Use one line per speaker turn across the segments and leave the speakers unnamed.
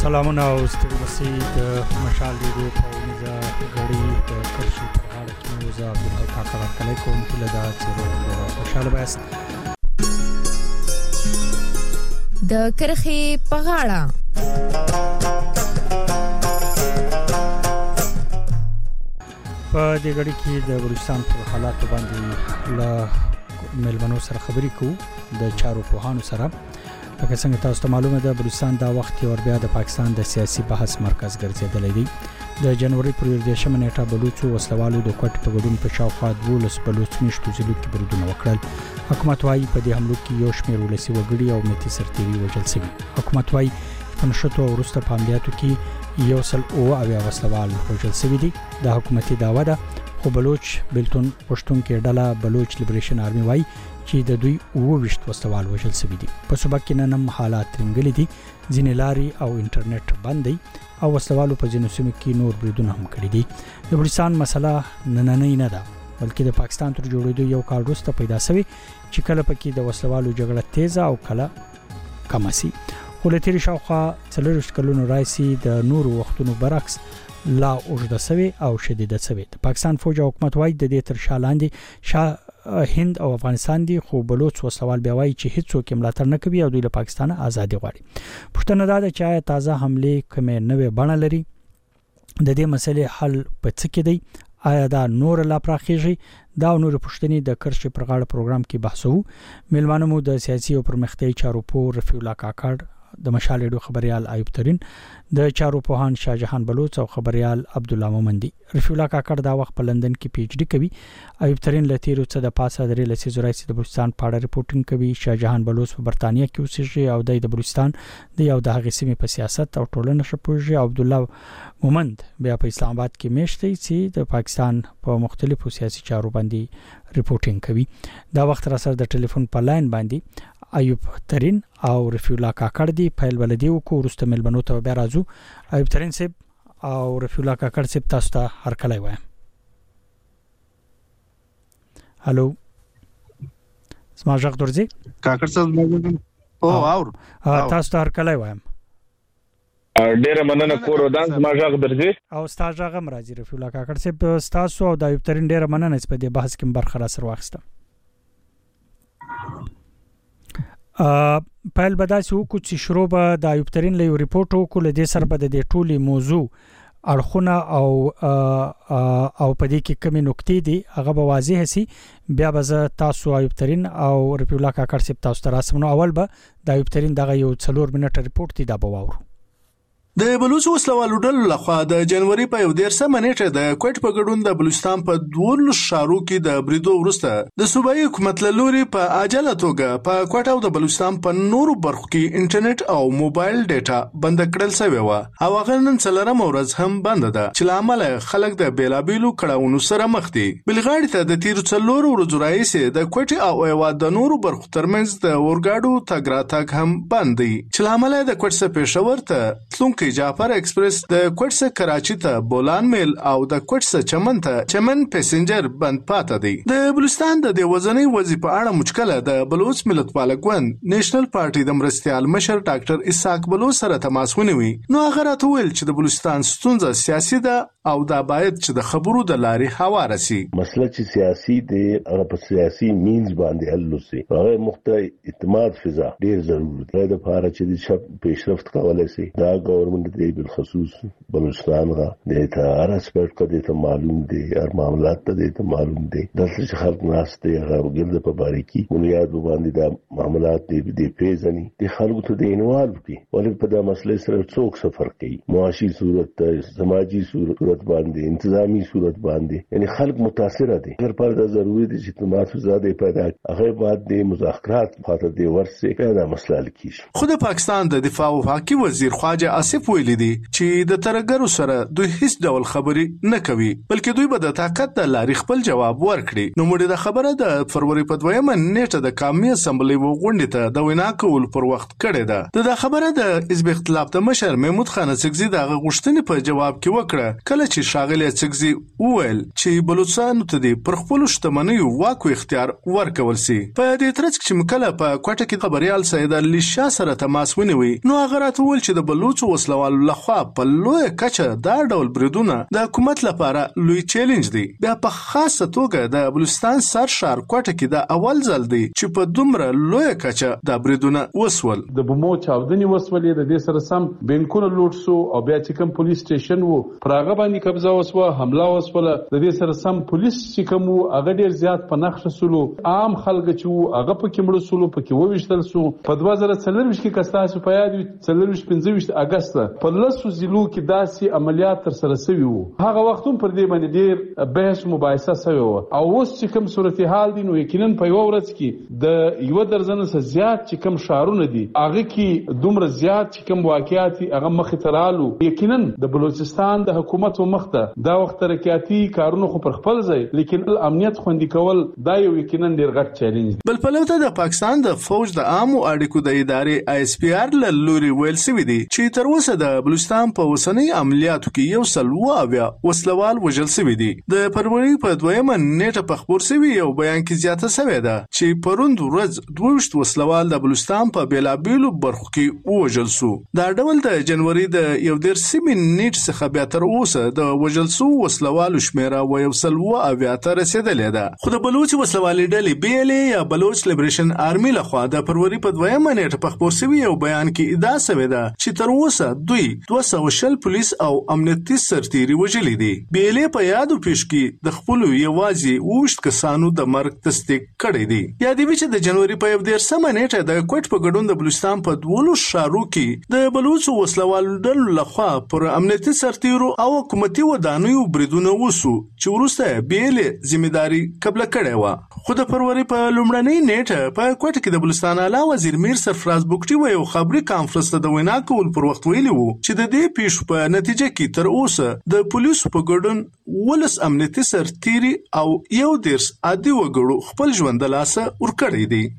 سلامونه او ستړي مسي د مشال ریډیو په ونیزه غړي د کرشي په غاړه کې موزه عبدالحق کاکړ کلی کوم چې له دا چیرې خوشاله بایست
د کرخي په غاړه
په دې غړي کې د بلوچستان په حالات باندې له ملمنو سره خبرې کوو د چارو پوهانو سره. لکه څنګه تاسو ته معلومه ده بلوچستان دا وخت یو بیا د پاکستان د سیاسي بحث مرکز ګرځیدلی دی. د جنوري پر 18 نیټه بلوچو وسلوالو د کوټ په ګډون په شاوخوا 12 بلوچ میشتو ضلعو کې بریدونه وکړل. حکومت وايي په دې حملو کې یو شمېر ولسي وګړي او ملتي سرتیري وژل شوي. حکومت وايي په نشټو او وروسته په عملیاتو کې یو سل او وسلوال وژل شوي دي. دا حکومتي داوا ده خو بلوچ بلتون پښتون کې ډله بلوچ لیبریشن آرمي وايي چې د دوی 22 وسلوال وژل شوي دي. په صوبه کې نن حالات رنګلي دي، ځینې لارې او انټرنیټ بند دي او وسلوالو په ځینو سیمو کې نور بریدونه هم کړي دي. د بلوچستان مسله نننۍ نه ده بلکې د پاکستان تر جوړېدو یو کال وروسته پیدا شوی چې کله پکې د وسلوالو جګړه تیزه او کله کم شي. خو له تیر شاوخوا 40 کلونو راځي د نورو وختونو برعکس لا اوږده شوی او شدیده شوی. د پاکستان فوج او حکومت وايي د دې تر شا لاندې هند او افغانستان دي، خو بلوچ وسلوال بیا وايي چې هیڅوک ملاتړ نه کوي او دوی له پاکستان ازادي غواړي. پښتنه دا ده چې آیا تازه حمله کومه نوې بڼه لري؟ د دې مسلې حل په څه کې دی؟ آیا دا نور لا پراخیږي؟ دا نور پښتني د کرشي پر غاړه پروګرام کې بحثو. ملمانو مو د سیاسي او پرمختیایي چارو پور رفیع الله کاکړ، د مشال ریډیو خبريال ایوب ترين، د چارو پوهان شاهجهان بلوچ او خبريال عبد الله مومند. رفیع الله کاکړ دا وخت په لندن کې پی ایچ ډی کوي. ایوب ترين لتیرو څه د پاسه درې لسیزو راځي د بلوچستان په اړه ریپورتینګ کوي. شاهجهان بلوچ په برتانیې کې اوسېږي او د بلوچستان د یو د هغې سیمې په سیاست او ټولنه شپوږي. عبد الله مومند بیا په اسلام آباد کې میشته چې د پاکستان په مختلفو سیاسي چارو باندې ریپورتینګ کوي. دا وخت را سره د ټلیفون په لاین باندې ایوب ترين او رفیع الله کاکړ دی. فایل ولدي او ورسته ملبنو ته بیا راځو. ایوب ترين صاحب او رفیع الله کاکړ صاحب تاسو ته هر کله وایم. هالو سما ژغ درځي
کاکړ صاحب او اور
تاسو ته هر کله وایم.
ډیره مننه کور ودان ما ژغ درځي
او ستا ژغ هم راځي. رفیع الله کاکړ صاحب تاسو او د ایوب ترين ډیره مننه چې په دې بحث کې برخه را سره واخیسته. پایل بداسي وکړو چې شروع به د ایوب ترين له ریپورت وکړو له دې سره به د ټولي موضوع اړخونه او په دې کې کومې نکتې دي هغه به واضح شي. بیا به تاسو ایوب ترين او رفیع الله کاکړ صاحب تاسو ته راسمنو. اول به د ایوب ترين دغه یو 4 منټه ریپورت دی دا به واورو.
د بلوچ وسلوالو ډلو لخوا د جنوري په 18 نیټه د کوټ په ګډون د بلوچستان په 12 ښارو کې د بریدو وروسته د صوبایي حکومت له لوري په عاجله توګه په کوټ او د بلوچستان په نورو برخو کې انټرنیټ او موبایل ډیټا بند کړل شوی و او هغه نن څلورم ورځ هم بند ده چې لامل خلک د بیلابیلو کړهونو سره مخ دي. بلغاړي ته د تیر 4 ورځې راځي د کوټ او ایواد د نورو برخو ترمنځ د اورګاډو تګ راتګ هم بند دي چې لامل د کوټ څخه پېښور ته تلونکي جعفر ایکسپریس د کوټ څخه کراچي ته بولان میل او د کوټ څخه چمن ته چمن پسنجر بند پاتې دي. د بلوچستان د وزنۍ وظیفه اړه مشکله د بلوچ ملتپال ګوند نېشنل پارټي د مرستيال مشر ډاکټر اسحاق بلوچ سره تماس ونیوي. نو هغه راته ویل چې د بلوچستان ستونزه سیاسي ده او دا باید چې د خبرو د لارې هواره شي.
مسله چې سیاسي دی هغه په سیاسي مینز باندې حل وشي. هغه مختلف اعتماد فضا ډیر ضروري ده د لپاره چې د شپ پیشرفت کولای شي. دا ګورنمنت دی بالخصوص بلوچستان غا د هر اسپیکټ کې ته معلوم دی هر معاملات ته معلوم دی دلته چې خلک ناس ته هغه ګرد په باریکی بنیاد باندې دا معاملات دی پیژني د خلکو ته د انوالو کی ولې په دا مسله سره څوک سفر کوي معاشي صورت سماجی صورت باندې انتظامی صورت باندې یعنی خلک متاثر دي. هر پر دا ضروري دي چې تماس زیاده پیدا هغه بعد د مذاکرات خاطر دی ورسې پیدا مسله لکیش.
خود پاکستان د دفاع او حقوقي وزیر خواجه آصف ویلي دي چې د ترګرو سره دوی هیڅ ډول خبري نه کوي بلکې دوی به د طاقت د لارې خپل جواب ورکړي. نو موږ د خبره د فروری په 2 نیټه د قومي اسمبلی وغونډې ته د وینا کول پر وخت کړې ده. د خبره د حزب اختلاف د مشر محمود خان سکزي د غوښتنې په جواب کې وکړه کله کله چې ښاغلی اڅکزي وویل چې بلوچستانو ته د پر خپلو شتمنیو واک او اختیار ورکول سي. په دې ترڅ کې چې کله په کوټه کې خبريال سید علي شاه سره تماس ونیوي نو هغه راته وویل چې د بلوچو وسلوالو لخوا په لویه کچه دا ډول بریدونه د حکومت لپاره لوی چیلنج دی. بیا په خاصه توګه د بلوچستان سرشار کوټه کې د اول ځل دی چې په دومره لویه کچه د بریدونه وسول.
د بمو چاودنې وسولې د دې سره سم بینکونه لوټ سو او بیا چې کوم پولیس سټیشن وو پر هغه باندې قبضه وسوه، حمله وسوله. د دې سره سم پولیس چې کوم هغه ډیر زیات په نقش سولو، عام خلک چې هغه پکې مړ سولو، پکې وویشتل سو. په 2024 کې کستاسو په یاد 25 اگست په لاسو ضلعو کې داسې عملیات تر سره شوي وو. هغه وخت هم پر دې باندې ډیر بحث مباحثه شوی و او اوس چې کوم صورتحال دي نو یقینا په یو ورځ کې د یو درزن څخه زیات چې کوم شهرونه دي هغه کې دومره زیات چې کوم واقعیت هغه مخې ته رالو. یقینا د بلوچستان د حکومت مخته دا وخت ترقیاتي کارونه خو پر خپل ځای، لیکن امنیت خوندي کول دا یو یقینا ډیر غټ چیلنج دی.
بل پلو ته د پاکستان د فوج د عامو اړیکو د ادارې ISPR له لوري ویل شوی دی چې تر اوسه د بلوچستان په اوسنۍ عملیاتو کې 170 وسلوال وژل شوی دي. د فروری په 2مه نیټه په خبر شوی یو بیان کې زیاته شوی ده چې پروند ورځ 22 وسلوال د بلوچستان په بیلابیلو برخو کې وژل شو. دا ډول د جنوري د 19 نیټ څخه بیا تر اوسه د وژل شو وسلوالو شمیره و 170 ته رسیدلې ده. خو د بلوچ وسلوالې ډلې BLA یا بلوچ لیبریشن آرمي لخوا د فروری په 2مه نیټه په خبر شوی یو بیان کې ادعا شوی ده چې تر اوسه دوی 200 پولیس او امنیتي سرتیري وژلي دي. BLA په یادو پیش کې د خپل یوازې 20 کسانو د مرګ تصدیق کړی دی. یادوي چې د جنوري په 19 نیټه د کوټ په ګډون د بلوچستان په 12 ښارو کې د بلوچ وسلوالو ډلو لخوا پر امنیتي سرتیرو او حکومتي ودانیو بریدونه وسو چې وروسته BLA ذمہداري قبل کړې و. خو د فروری په لومړنۍ نیټه په کوټ کې د بلوچستان اعلی وزیر میر سرفراز بوکټي و یو خبري کانفرنس ته د وینا کول پر وخت ویلي وو چې د دې پیښو په نتیجه کې تر اوسه د پولیسو په ګډون 12 امنیتي سرتیري او 11 عادي وګړو خپل ژوند د لاسه ورکړی دی.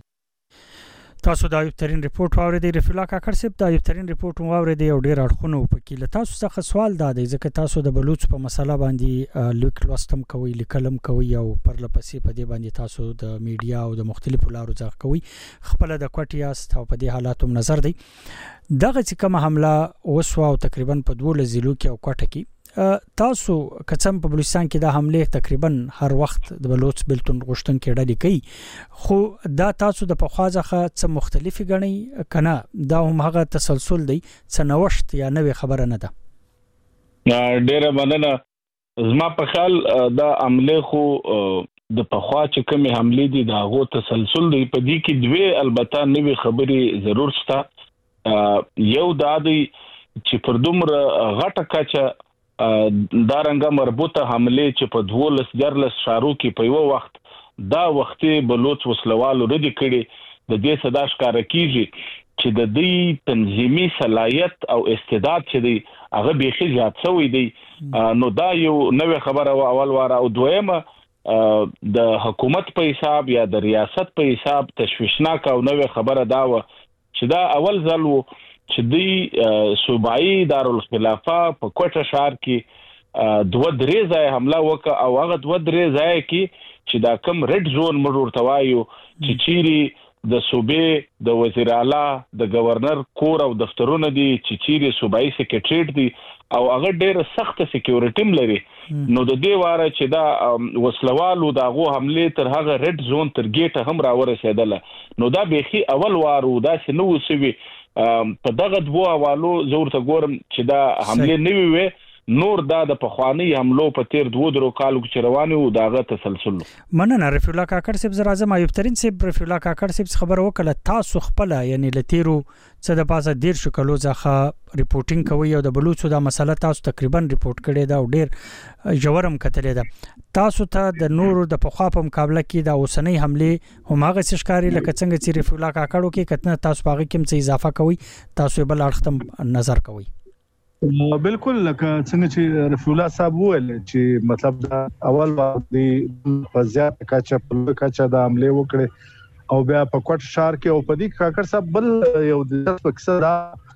تاسو دا یو ترين ریپورت واوریدئ. رفیع الله کاکړ صاحب دا یو ترين ریپورت واوریدئ او ډیر اړخونه وپکې. له تاسو څخه سوال دا دی ځکه تاسو د بلوچ په مسله باندې لیک لوستم کوي، لیکلم کوي او پرلپسې په دې باندې تاسو د میډیا او د مختلفو لارو ځخ کوي، خپل د کوټیاست او په دې حالاتو نظر دی. دغه چې کوم حمله وسو او تقریبا په 12 ضلعو کې او کوټه کې تاسو کڅم په بلوچستان کې د حمله تقریبا هر وخت د بلوچ بلتون غشتن کې ډلې کوي، خو دا تاسو د پخوازخه څه مختلفي غني کنه دا هم هغه تسلسل دی څه نوښت یا نوې خبره نه ده؟
ډیره مننه. زما په خیال دا عمله خو د پخوا چې کومه حمله دي دا غو تسلسل دی. په دې کې دوی البته نوې خبري ضرور شته. یو دا دی چې پر دومره غټه کچه دا رنګه مربوطه حمله چې په 12 شهرو کې په یو وخت دا وختي بلوچ وسلوالو ردی کړي، د دې صدا ښکار کیږي چې د دې تنظیمي صلاحیت او استعداد چې دی هغه بيخي زیات شوی دی. نو دا یو نوې خبره اول واره. او دویمه د حکومت په حساب یا د ریاست په حساب تشویشناک او نوې خبره دا و چې دا اول ځل و چې دی صوبایي دارالخلافه په کوټه شهر کې 2-3 ځای حمله وکړه او هغه 2-3 ځای کې چې دا کم ریډ زون مرور توایو چې چيري د صوبې د وزیر اعلی د گورنر کور او دفترونه دي چې چیرې صوبایي سیکریټریټ دي او هغه ډېر سخت سکیورټیم لري. نو د دې واره چې دا وسلوالو دغه حمله تر هغه ریډ زون تر ګیټه هم راورسېدله. نو دا بيخي اول وارو دا سينو وسوي په دغه دوه حوالو زور ته ګورم چې دا حمله نه وي نور دا د پخوانی حملو په تیر 2 کالو کې روانو داغه تسلسل.
مننه رفیع الله کاکړ صاحب. زه راځم ایوب ترين صاحب. رفیع الله کاکړ صاحب خبر وکړه تاسو خپل یعنی لتیرو څه د پاسه 13 کلو ځخه ریپورتینګ کوي او د بلوچو دا مسله تاسو تقریبا ریپورت کړی دا او ډیر جوړم کتلې ده. تاسو ته د نورو د پخوا په مقابله کې دا اوسنۍ حمله هماغه څشکاري لکه څنګه چې رفیع الله کاکړو کې کتنه تاسو پاغه کوم څه اضافه کوي تاسو بل اړختم نظر کوي؟
بالکل لکه څنګه چې رفیع الله صاحب وویل چې مطلب دا اول د فزیات کچا په کچا د عمله وکړي او بیا په کوټ شهر کې او په دې کاکړ صاحب بل یو د مقصد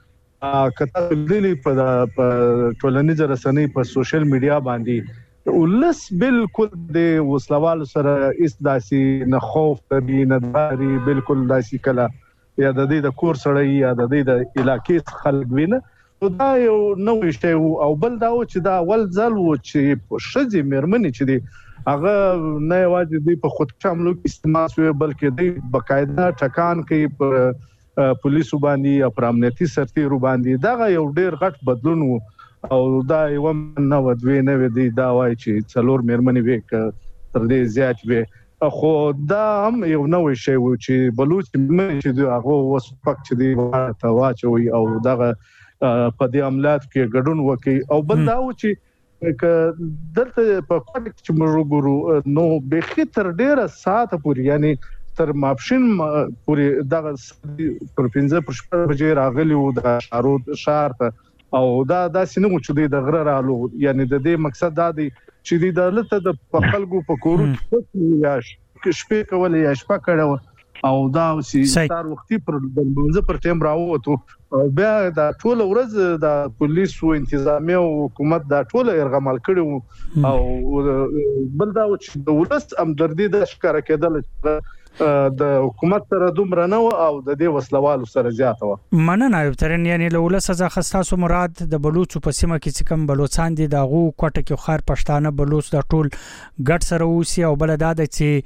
کته دلی په ټولنیز رسنۍ په سوشل میډیا باندې ولس بالکل د وسلوال سره اس داسي نه خوف کوي نه داري بالکل داسي کله یا د دې د کور سړی یا د دې د علاقې خلک وینه دا یو نوې شی او بل دا چې دا ول ځل و چې په شذې مرمنې چې دی هغه نه یوازې دی په خود شاملو استعمال شوی بلکې دی بقاعده ټکان کوي په پولیسو باندې او پر امنیتي سرتیرو باندې دا یو ډیر غټ بدلون و او دا یو نه ودوي نه دی دا وایي چې څلور مرمنې وې تر دې زیات وې خو دا هم یو نوې شی و چې بلوچ چې دی هغه وسپک چې دی ته واچوي او دغه په دې عملیات کې ګډون وکي او بل دا و چې دلته په کوټ کې موږ ګورو نو به خطر ډیره ساعت پورې یعنی تر ماپشن پورې دغه پر 15 بجې راغلی و د شهر ته او دا سينو چې د غره رالو یعنی د دې مقصد دا دی چې د دولت د خلکو په کورو یا شپې کولې یا شپه کړو او دا ستار وختي پر د پر ټیم راووتو او بیا دا ټول ورځ د پولیسو انتظامی او حکومت دا ټول ارغمال کړو او بل دا چې د ولس همدردي د ښکار کېدل د حکومت سره دومره نه او د دې وسلوالو سره زیاته و
مننه ترن یعنی له ولس څخه خاصه مراد د بلوچ په سیمه کې چې کوم بلوچستان دي دغه کوټه کې خار پښتانه بلوچ د ټول ګډ سره اوسي او بل دا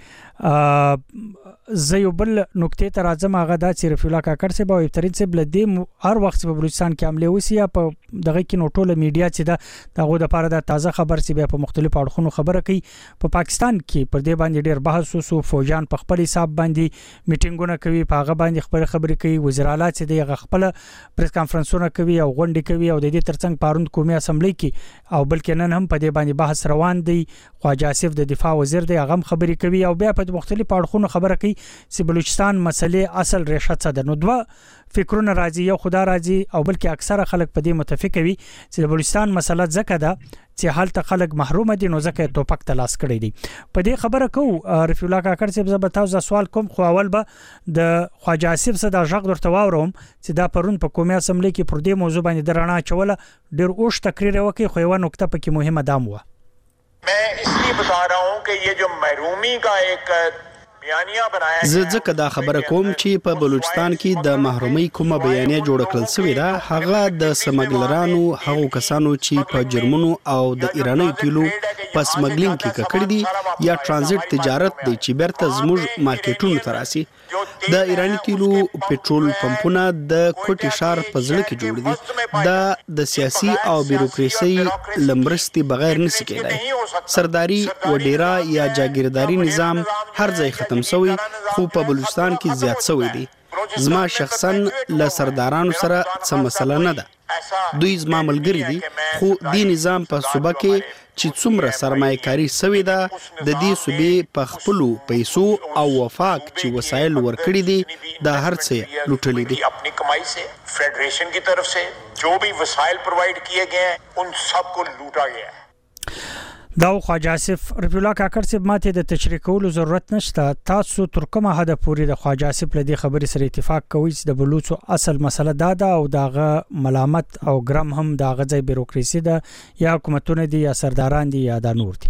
چې زه یو بل نقطې ته راځم هغه دا چې رفیع الله کاکړ صاحب او ابترین صاحب لدې هر وخت په بلوچستان کې عمله وسی یا په دغه کې نو ټوله میډیا چې دغه د لپاره د تازه خبر چې به په مختلفو اړخونو خبره کوي په پاکستان کې پر دې باندې ډېر بحث وسو فوجان په خپل حساب باندې میټینګونه کوي په هغه باندې خبرې کوي وزیر اعلی چې د خپل پریس کانفرنسونه کوي او غونډې کوي او د دې ترڅنګ پاروند قومي اسمبلی کې او بلکې نن هم په دې باندې بحث روان دی خواجه آصف د دفاع وزیر دی هغه خبرې کوي او بیا په مختلفو اړخونو خبره کوي چې بلوچستان مسلې اصل ریښه څه ده نو دوه فکرونه راځي یو خدا راځي او بلکې اکثره خلک په دې متفق وي چې د بلوچستان مسله ځکه ده چې حالت خلک محروم دي نو ځکه ټوپک تلاش کړی دي په دې خبره کو رفیع الله کاکړ صاحب زه به تاسو سوال کوم خو اول به د خواجه آصف صدا ژغ درته واورم چې دا پرون په قومي اسمبلی کې پر دې موضوع باندې درانه چوله ډیر اوش تقریر وکي خو یو نقطه پکې مهمه دام و
मैं इसलिए बता रहा हूं कि ये जो महरूमी का एक
زه ځکه دا خبره کوم چې په بلوچستان کې د محرومي کومه بیانیه جوړ کړل شوې ده هغه د سمګلرانو هغو کسانو چې په جرمونو او د ایرانی تیلو په سمګلینګ کې کړی دي یا ترانزیت تجارت دی چې بیرته زموږ مارکیټونو ته راسي د ایرانی تیلو پټرول پمپونه د کوټي شهر په ځړ کې جوړ دي دا د سیاسي او بیروکراسي لمرستي بغیر نشي کېدای سرداری و ډیرا یا جاگیرداری نظام هر ځای ختم سوی خو په بلوچستان کې زیات سوی دی زما شخصا له سردارانو سره څه مسله نه ده دوی زما ملګری دي خو دی نظام په صوبه کې چې څومره سرمایه‌کاري سوی ده د دې صوبې په خپلو پیسو او وفاق چې وسایل ورکړي دي دا هر څه لوټلي دي
अपनी कमाई से फेडरेशन की तरफ से जो भी वसाइल प्रोवाइड किए गए हैं उन सब को लूटा गया है
دا خواجه آصف رفیع الله کاکړ صاحب ماته د تشریح کولو ضرورت نشته تاسو تر کومه حد پورې د خواجه آصف لدی خبرې سره اتفاق کوئ چې د بلوچو اصل مسله دا او داغه ملامت او ګرام هم داغه ځای بیروکراسي ده یا حکومتونه دي یا سرداران دي یا د نور دي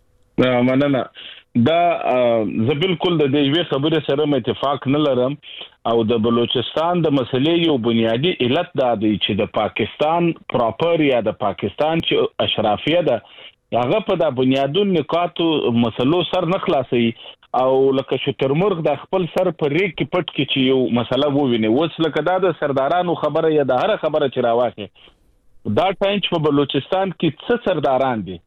مننه دا زه بالکل د دې خبرې سره اتفاق نه لرم او د بلوچستان د مسلې یو بنیادی علت دا دی چې د پاکستان پراپر یا د پاکستان چې اشرافیه ده هغه په د بنیادون نکاتو مسلو سر نه خلاصي او لکه شترمرغ د خپل سر پر ریک کې پټ کې چې یو مسله وویني وڅ لکه دا د سردارانو خبره یا د هر خبره چې راوخه دا ټایم چې په بلوچستان کې څه سرداران دي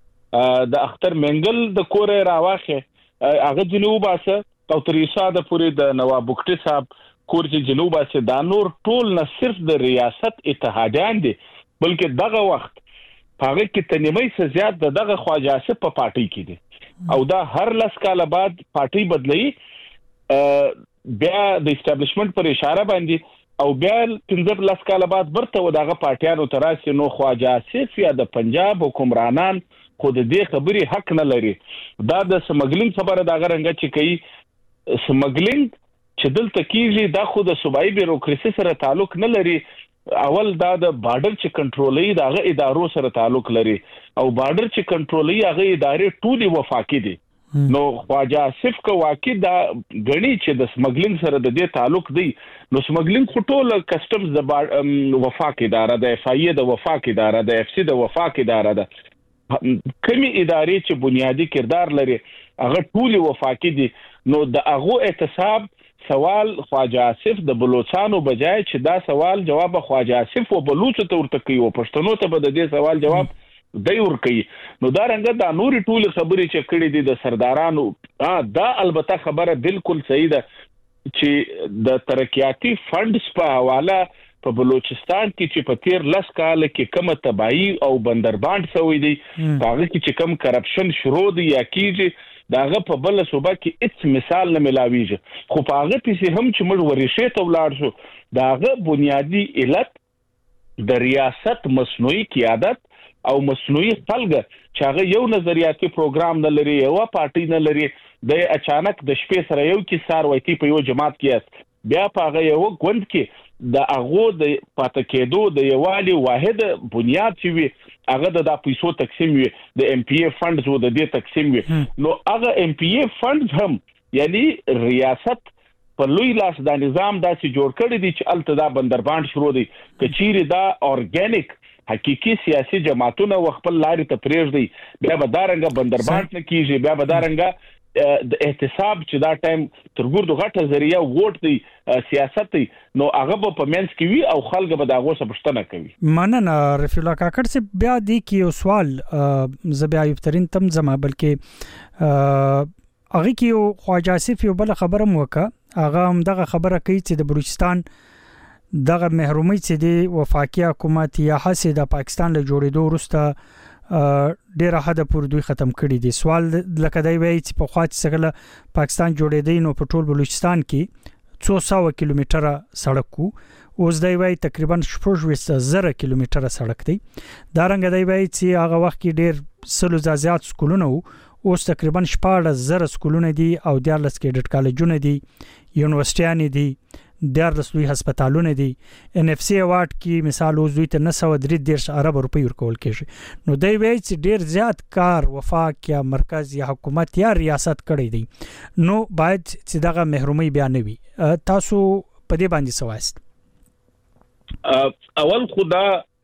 د اختر منګل د کور راوخه هغه جنوب اسه او تریسا د پوری د نواب بوکټي صاحب کور چې جنوب اسه دا نور ټول نه صرف د ریاست اتحادیان دي بلکې دغه وخت هغه کې تنیمای څه زیات دغه خواجه آصف په پارټي کې دي او دا هر لس کال بعد پارټي بدلي بیا د اسټابلیشمنت پر اشاره باندې او بیا 15 کال بعد برته و دغه پارټیانو تراسي نو خواجه آصف یا د پنجاب حکمرانان خود دې خبري حق نه لري دا د سمګلینګ خبره دا غرنګ چې کوي سمګلینګ چې دلته کیږي دا خود د صوبایي بیروکراسي سره تعلق نه لري اول دا د بارډر چې کنټرولي دغه ادارو سره تعلق لري او بارډر چې کنټرولي هغه ادارې ټولي وفاقي دي نو خواجه آصف کو واقع دا غني چې د سمګلینګ سره د دې تعلق دی نو سمګلینګ خټول کسٹمز د وفاق اداره د اف ای د وفاق اداره د اف سی د وفاق اداره ده کمی ادارې چې بنیادی کردار لري هغه ټولي وفاقي دي نو د هغه احتساب سوال خواجه آصف د بلوچستانو بجای چې دا سوال جواب خواجه آصف او بلوچ ته ورته کوي او پښتنو ته به د دې سوال جواب دی ور کوي نو دا رنګه دا نوري ټول خبرې چې کړې دي د سردارانو دا البته خبره بالکل صحیح ده چې د ترقیاتی فندز په حواله په بلوچستان کې چې په تیر 10 کال کې کومه تباہي او بندرباند شوې دي هغه کې چې کوم کرپشن شروع دي یا کیږي داغه په بل صوبه کې هیڅ مثال نه ملاويږي خو په هغه پیسې هم چې موږ ورشي ته ولاړ شو داغه بنیادی علت د ریاست مصنوعي قیادت او مصنوعي خلګ چې هغه یو نظریاتي پروګرام نه لري یو پارټي نه لري د اچانک د شپې سره یو کې سار وایي په یو جماعت کې بیا په هغه یو غوند کې د هغه د پاتې کېدو د یوالي واحد بنیاد چې وي هغه د پیسو تقسیم وي د ام پی ای فندز و د دې تقسیم وي نو هغه ام پی ای فندز هم یعنی ریاست په لوی لاس دا نظام داسې جوړ کړی دی چې التدا بندرباند شروع دی کچيري دا اورګانیک حقيقي سیاسي جماعتونه وخپل لارې ته پریږدي بیا به دارنګه بندرباند نه کیږي بیا به دارنګه د احتساب چې دا ټایم ترګور د غټه ذریعہ ووټ دی سیاست دی نو هغه په منځ کې وي او خلک به دا غوسه پښتنه کوي
مننه رفیع الله کاکړ سے بیا دی کې یو سوال زبیا ایوب ترين تم زما بلکې هغه کې خواجه آصف یو بل خبره موکه هغه هم دغه خبره کوي چې د بلوچستان دغه محرومي چې دی وفاقي حکومت یا حسه د پاکستان له جوړېدو وروسته ډیره حد پورې دوی ختم کړي دي سوال لکه دی وایي چې په خاطر څنګه پاکستان جوړېدی نو په ټول بلوچستان کې 200 کیلومتره سړک وو اوس دی وایي تقریبا 4000 کیلومتره سړک دی دا رنګ دی وایي چې هغه وخت کې ډیر سلو زیات سکولونه وو اوس تقریبا 14000 سکولونه دي او 14 کیډټ کالجونه دي یونیورسيټیان دي دیارلس لوی هسپتالونه دي ان اف سی ایوارډ کې مثال اوس دوی ته 933 ارب روپۍ ورکول کېږي نو دی وایي چې ډیر زیات کار وفاق یا مرکز یا حکومت یا ریاست کړی دی نو باید چې دغه محرومي بیا نه وي تاسو په دې باندې سوایست
اول خدا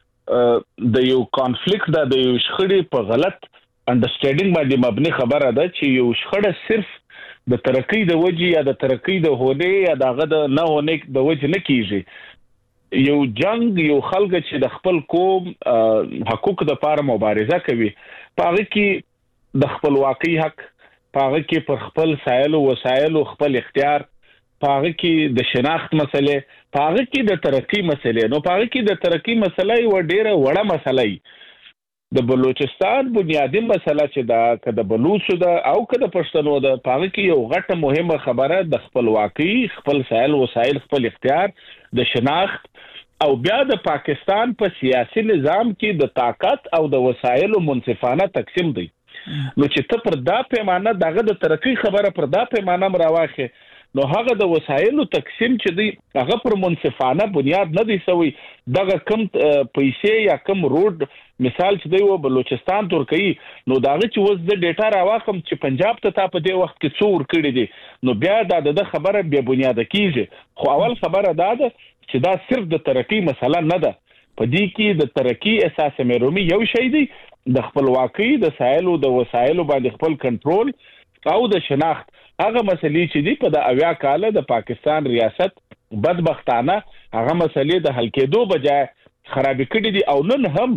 د یو کانفلیکټ د یو شخړې په غلط انډرستانډینګ باندې مبني خبره ده چې یو شخړه صرف د ترقی د وجې یا د ترقی د هونه یا دغه د نه هونه د وجې نه کیږي یو جنگ یو خلک چې د خپل قوم حقوق د لپاره مبارزه کوي پاره کې د خپلواکۍ حق پاره کې پر خپل سایل او وسایل او خپل اختیار پاره کې د شناخت مسلې پاره کې د ترقی مسلې نو پاره کې د ترقی مسلې و ډیره وړه مسلې د بلوچستان بنیادی مسله چې دا کده بلوچو دا او کده پښتنو دا پاره کې یو غټه مهمه خبره د خپلواکۍ خپل سایل وسایل خپل اختیار د شناخت او بیا د پاکستان په سیاسي نظام کې د طاقت او د وسایل منصفانه تقسیم دی نو چې ته پر دا پیمانه دغه د ترقی خبره پر دا پیمانه مراوخه نو هغه د وسایلو تقسیم چې دی هغه پر منصفانه بنیاد نه دی سوی دغه کم پیسې یا کم روډ مثال چې دی و بلوچستان ترکیه نو داغه چې وز د ډیټا راوخم چې پنجاب ته په دې وخت کې څور کړی دي نو بیا د خبره بیا بنیاد کیږي خو اول خبره ده چې دا صرف د ترقی مسله نه ده په دې کې د ترقی اساس مرومي یو شی دی د خپلواکۍ د سایلو د وسایلو باندې خپل کنټرول او د شناخت هغه مسلې چې دی په د اویا کال د پاکستان ریاست بدبختانه هغه مسلې د حل کېدو بجای خراب کړي دي او نن هم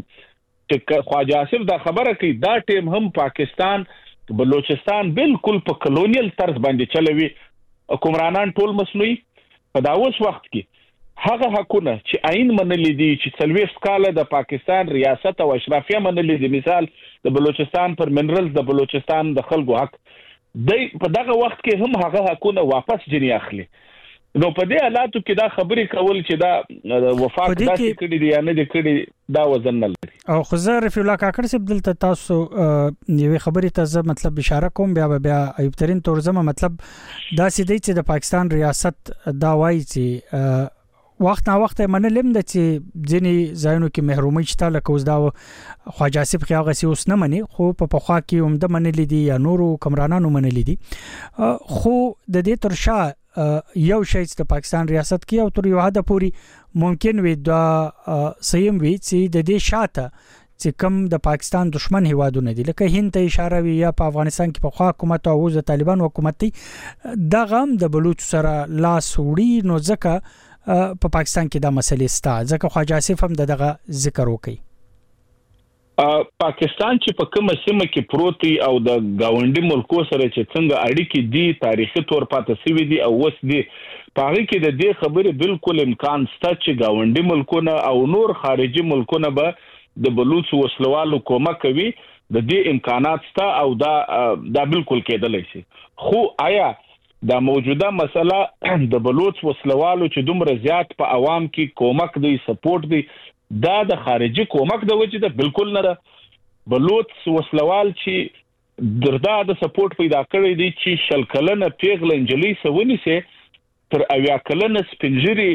چې خواجه آصف دا خبره کوي دا ټیم هم پاکستان بلوچستان بالکل په کلونیل طرز باندې چلوي حکمرانان ټول مصنوعي په دا اوس وخت کې هغه حقونه چې عین منلې دي چې څلويخ کال د پاکستان ریاست او اشرافیه منلې دي مثال د بلوچستان پر منرالز د بلوچستان د خلکو حق دی په دغه وخت کې هم هغه حقونه واپس جنی اخلي نو په دې حالاتو کې دا خبرې کول چې دا وفاق داسې کړي دي یا نه دي کړي دا وزن نه لري
او خو زه رفیع الله کاکړ صاحب دلته تاسو یوې خبرې ته زه مطلب اشاره کوم بیا ایوب ترين تورزمه مطلب دا سې دی چې د پاکستان ریاست دا وایي چې وخت نه وخت منلم د چې ځینی ځایونو کې محرومي شته لکه اوس دا خواجه آصف خیاغه سی اوس نه مني خو په پخوا کې هم د منلې دي یا نورو کمرانانو منلې دي خو د دې ترشا یو شی چې د پاکستان ریاست کې او تر یو حد پورې ممکن وي دا سیم وي چې د دې شاته چې کوم د پاکستان دشمن هیوادونه دي لکه هند ته اشاره وی یا په افغانستان کې په خوا حکومت او د طالبان حکومت دا غم د بلوچ سره لاس وړي نو ځکه په پاکستان کې دا مسلې ستا ځکه خواجه آصف هم دغه ذکر وکړي
پاکستان چې په کومه سیمه کې پروت او د گاونډي ملکو سره چې څنګه اړیکې دي تاریخي تور پاتې شوی دي او وس دي پاره کې د دې خبرې بالکل امکان شته چې گاونډي ملکونه او نور خارجي ملکونه به د بلوچ وسلوالو کومک کوي د دې امکانات شته او دا بالکل کېدلی شي خو آیا دا موجوده مسله د بلوچ وسلوالو چې دومره زیات په عوام کې کومک دی سپورټ دی دا د خارجي کومک د وجې ده بالکل نه ده بلوچ وسلوال چې دردا د سپورټ پیدا کړی دی چې شل کلنه پیغله انجلی سونی سي تر اویا کلنه سپنجري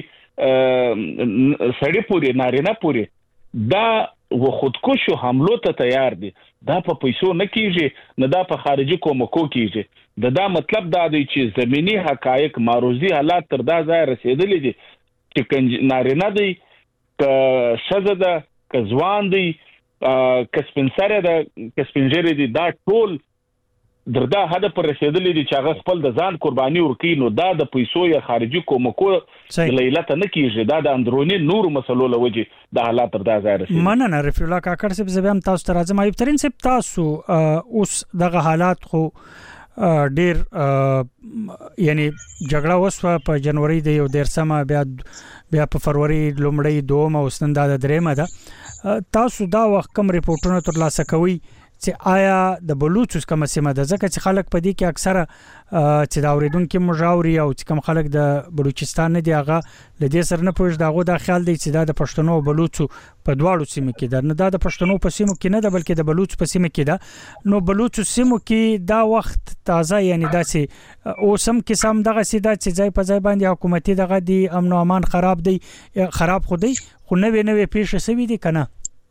سړی پوري نارینه پوري دا و خودکشو حملو ته تیار دي دا په پیسو نه کیږي نه دا په خارجي کومکو کیږي دا مطلب دا دی چې زمینی حقایق معروضی حالات تر دا ځای رسیدلې دي چې نارینه دی ک شزه ده ک ځوان دی ک سپنسره ده ک سپنجری دی دا ټول دردا هدا پر رسیدلې دي چې هغه خپل د ځان قرباني ورکړي نو دا د پیسو یا خارجي کومکو لیلته نه کیږي دا د اندرونی نور مسلو لوجه د حالات تر دا ځای رسیدي
مننه رفیع الله کاکړ صاحب زبم تاسو ته راځم ایوب ترين صاحب تاسو اوس دغه حالات خو ډیر یعنی جګړه وسوه په جنوري د 13 بیا په فروری لومړی دوم او سنندا د دریمه ده تاسو دا وخت کوم ریپورتونه ترلاسه کوي چې آیا د بلوچ کوم سیمه ده ځکه چې خلک په دې کې اکثره چې دا اوریدونکو مجاوري او چې کوم خلک د بلوچستان نه دی هغه لدې سره نه پوښ داغه د خیال دی چې دا د پښتنو او بلوچو په دواړو سیمو کې ده نه دا د پښتنو په سیمو کې نه ده بلکې د بلوچ په سیمو کې ده نو بلوچ سیمو کې دا وخت تازه یعنی داسې اوسم قسم دغه سیده چې ځای په ځای باندې حکومتي دغه دی امن او امان خراب خو دی خو نوې پیښه سوي دي کنه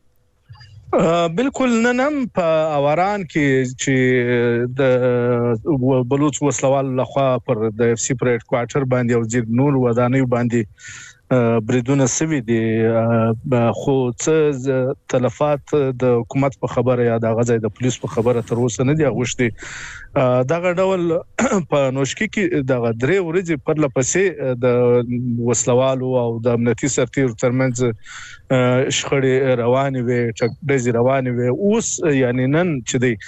بالکل نن په اوران کې چې د بلوچ وسلوال لخوا پر د اف سی پریډ کوارټر باندې او ځیر نور ودانۍ باندې بریدونه سوي دي خو څه تلفات د حکومت په خبره یا د غځای د پولیس په خبره تر اوسه نه دی غوښتي دغه ډول په نوشکی کې د درې ورځې پر لپسې د وسلوالو او د امنیتي سرتیرو ترمنځ شخړې روانې وي ټکډزې روانې وي اوس یعنی نن چې دی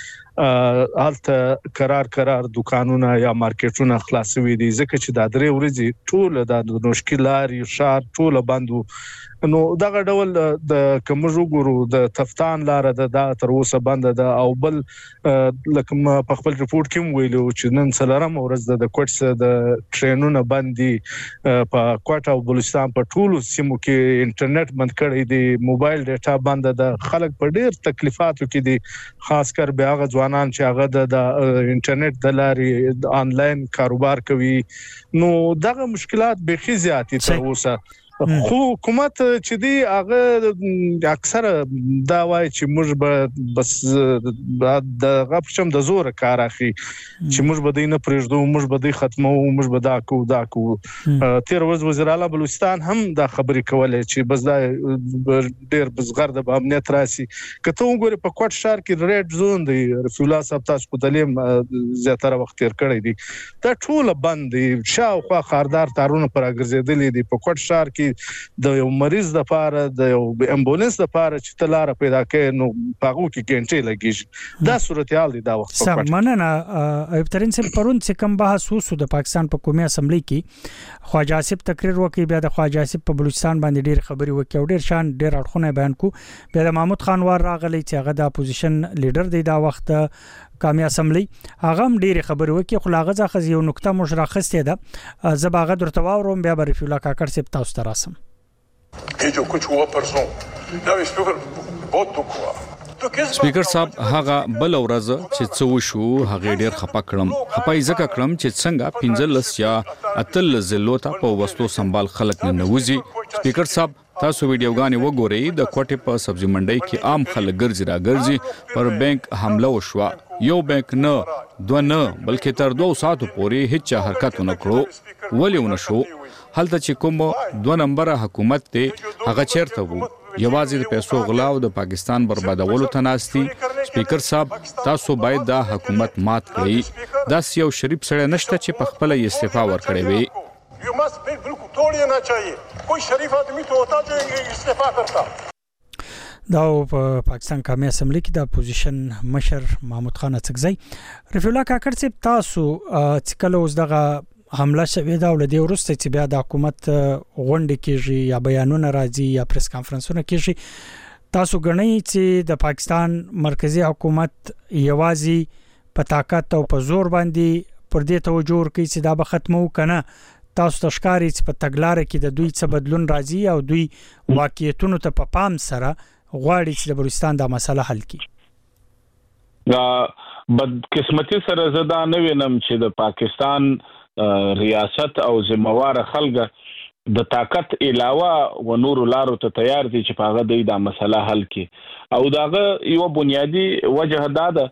حالت قرار دکانونه یا مارکیټونه خلاصوي دي ځکه چې د درې ورځې ټول د نوشکی لاري شار ټول بندو نو دغه ډول د کومو ګورو د تفتان لار د تر اوسه بند ده او بل لکه په خپل ریپورت کې ویلو چې نن څلورم ورځ د کوټس د ټرینونو باندې په کوټ او بلوچستان په ټولو سیمو کې انټرنیټ بند کړی دی موبایل ډیټا بند ده خلک په ډیر تکلیفاتو کې دي خاص کر بیا غ ځوانان چې هغه د انټرنیټ د لارې انلاین کاروبار کوي نو دغه مشکلات به خي زیاتې تر اوسه خو حکومت چې دی هغه اکثر دا وایي چې موږ به بس د غپشم د زور کار اخی چې موږ به دینه پرېږدو موږ به دی ختمو موږ به دا کو تیر ورځ وزیر اعلی بلوچستان هم دا خبرې کولې چې بس دا ډیر بزغر د امنیت راسي کته وګوري په کوټ شهر کې ریډ زون دی رفیع الله صاحب تاسو په دلیم زیاتره وخت تیر کړی دی دا ټول بند دي شاوخوا خاردار تارونه پر اگرزیدلې دي په کوټ شهر کې د یو مریض د لپاره د یو امبولانس د لپاره چې تلاره پیدا کړي نو پاغو کې ګنټې لګیږي دا صورتحال دی دا وخت
په مننه ایوب ترين صاحب پرون چې کوم بحث وسو د پاکستان په قومي اسمبلی کې خواجه آصف تقریر وکړي بیا د خواجه آصف په بلوچستان باندې ډېر خبري وکړي او ډېر شان ډېر اړخونه بیان کو بیا د محمود خان وار راغلی چې هغه د اپوزیشن لیډر دی دا وخت قومي اسمبلی هغه هم ډېر خبري وکړي خو لاغه ځخه یو نقطه مشرخصه ده زباغه درته واورم بیا رفیع الله کاکړ صاحب تاسو ته راسم
ये जो कुछ हुआ परसों ना इस पे बहुत दुख हुआ سپیکر صاحب هغه بل ورځ چې څو شو هغه ډیر خپه کړم خپای ځکه کړم چې څنګه 15 یا اتل زلو ته په وستو سنبال خلک نه نوځي سپیکر صاحب تاسو ویډیوګانې وګورئ د کوټې په سبزی منډي کې عام خلک ګرځي را ګرځي پر بانک حمله وشوه یو بانک نه دوه نه بلکې تر 2 ساعتو پورې هیڅ حرکت نه کړو ولې ونشو هلته چې کوم 2 نمبر حکومت ته هغه چیرته وو یوازې د پیسو غلا او د پاکستان بربادولو ته ناشتي سپیکر صاحب تاسو باید دا حکومت مات کړئ دا یو شریف سره نشته چې په خپل استعفا ورکړي وي
You must बिल्कुल तोड़ना ना चाहिए कोई शरीफ आदमी तो होता जो इस्तीफा करता
دا په پاکستان قومي اسمبلی کې د اپوزیشن مشر محمود خان اڅکزی رفیع الله کاکړ صاحب تاسو چې کله اوس دغه حمله شوې دا ولدي ورسته چې بیا د حکومت غونډه کېږي یا بیانونه راځي یا پریس کانفرنسونه کېږي تاسو غنئ چې د پاکستان مرکزی حکومت یوازې په طاقت او په زور باندې پر دې توجه کوي چې دا به ختمو کنه تاسو تشکاري چې په تګلارې کې د دوی څه بدلون راځي او دوی واقعیتونو ته په پام سره غواړي چې د بلوچستان د مسله حل کړي
دا بد قسمتي سره زدا نه وینم چې د پاکستان ریاست او ذمہوار خلک د طاقت علاوه و نور لارو ته تیار دي چې پاغه د مسله حل کړي او داغه یو بنیادی وجه دا ده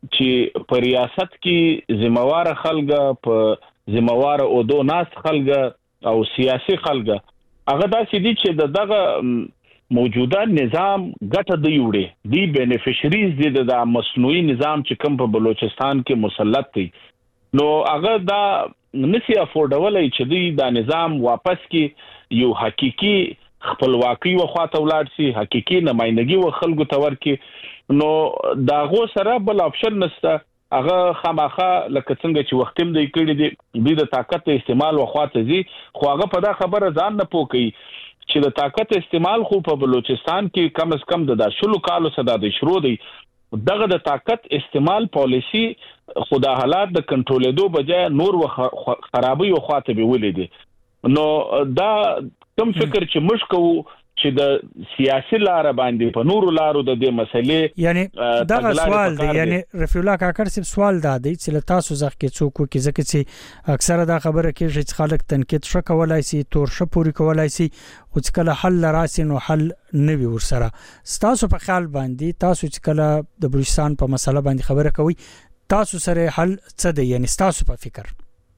چې په ریاست کې ذمہوار خلک په ذمہوار او دو ناس خلک او سیاسي خلک هغه داسې دي چې دغه موجوده نظام ګټه دی وړي دی بینیفیشریز دي د مصنوعي نظام چې کوم په بلوچستان کې مسلط دي نو هغه دا نسی افورډولای چې دی دا نظام واپس کې یو حقيقي خپلواکي او خواته ولاړ شي حقيقي نمائندګي او خلکو ته ورکي نو داغه سره بل اپشن نشته هغه خامخه لکه څنګه چې وختم دی کړی دی د طاقت استعمال وخواته زی خو هغه په دا خبره ځان نه پوکي چې د طاقت استعمال خو په بلوچستان کې کم از کم د 10 کالو صدا د شروع دی دغه د طاقت استعمال پالیسی خدا حالات د کنټرولېدو بجای نور خرابي وخواته به ولیدي نو دا کوم فکر چې مشکو چې د سیاسي لار باندې په نورو لارو د دې مسلې
یعنی دا سوال دی یعنی رفیع الله کاکړ صاحب سوال دا دی چې تاسو ځکه کې څوک کې ځکه چې اکثره دا خبره کې چې خلک تنقید شو کولای شي تور شو پوری کولای شي خو چې کله حل راسي نو حل نه وي ورسره تاسو په خیال باندې تاسو چې کله د بلوچستان په مسله باندې خبره کوي تاسو سره حل څه دی یعنی تاسو په فکر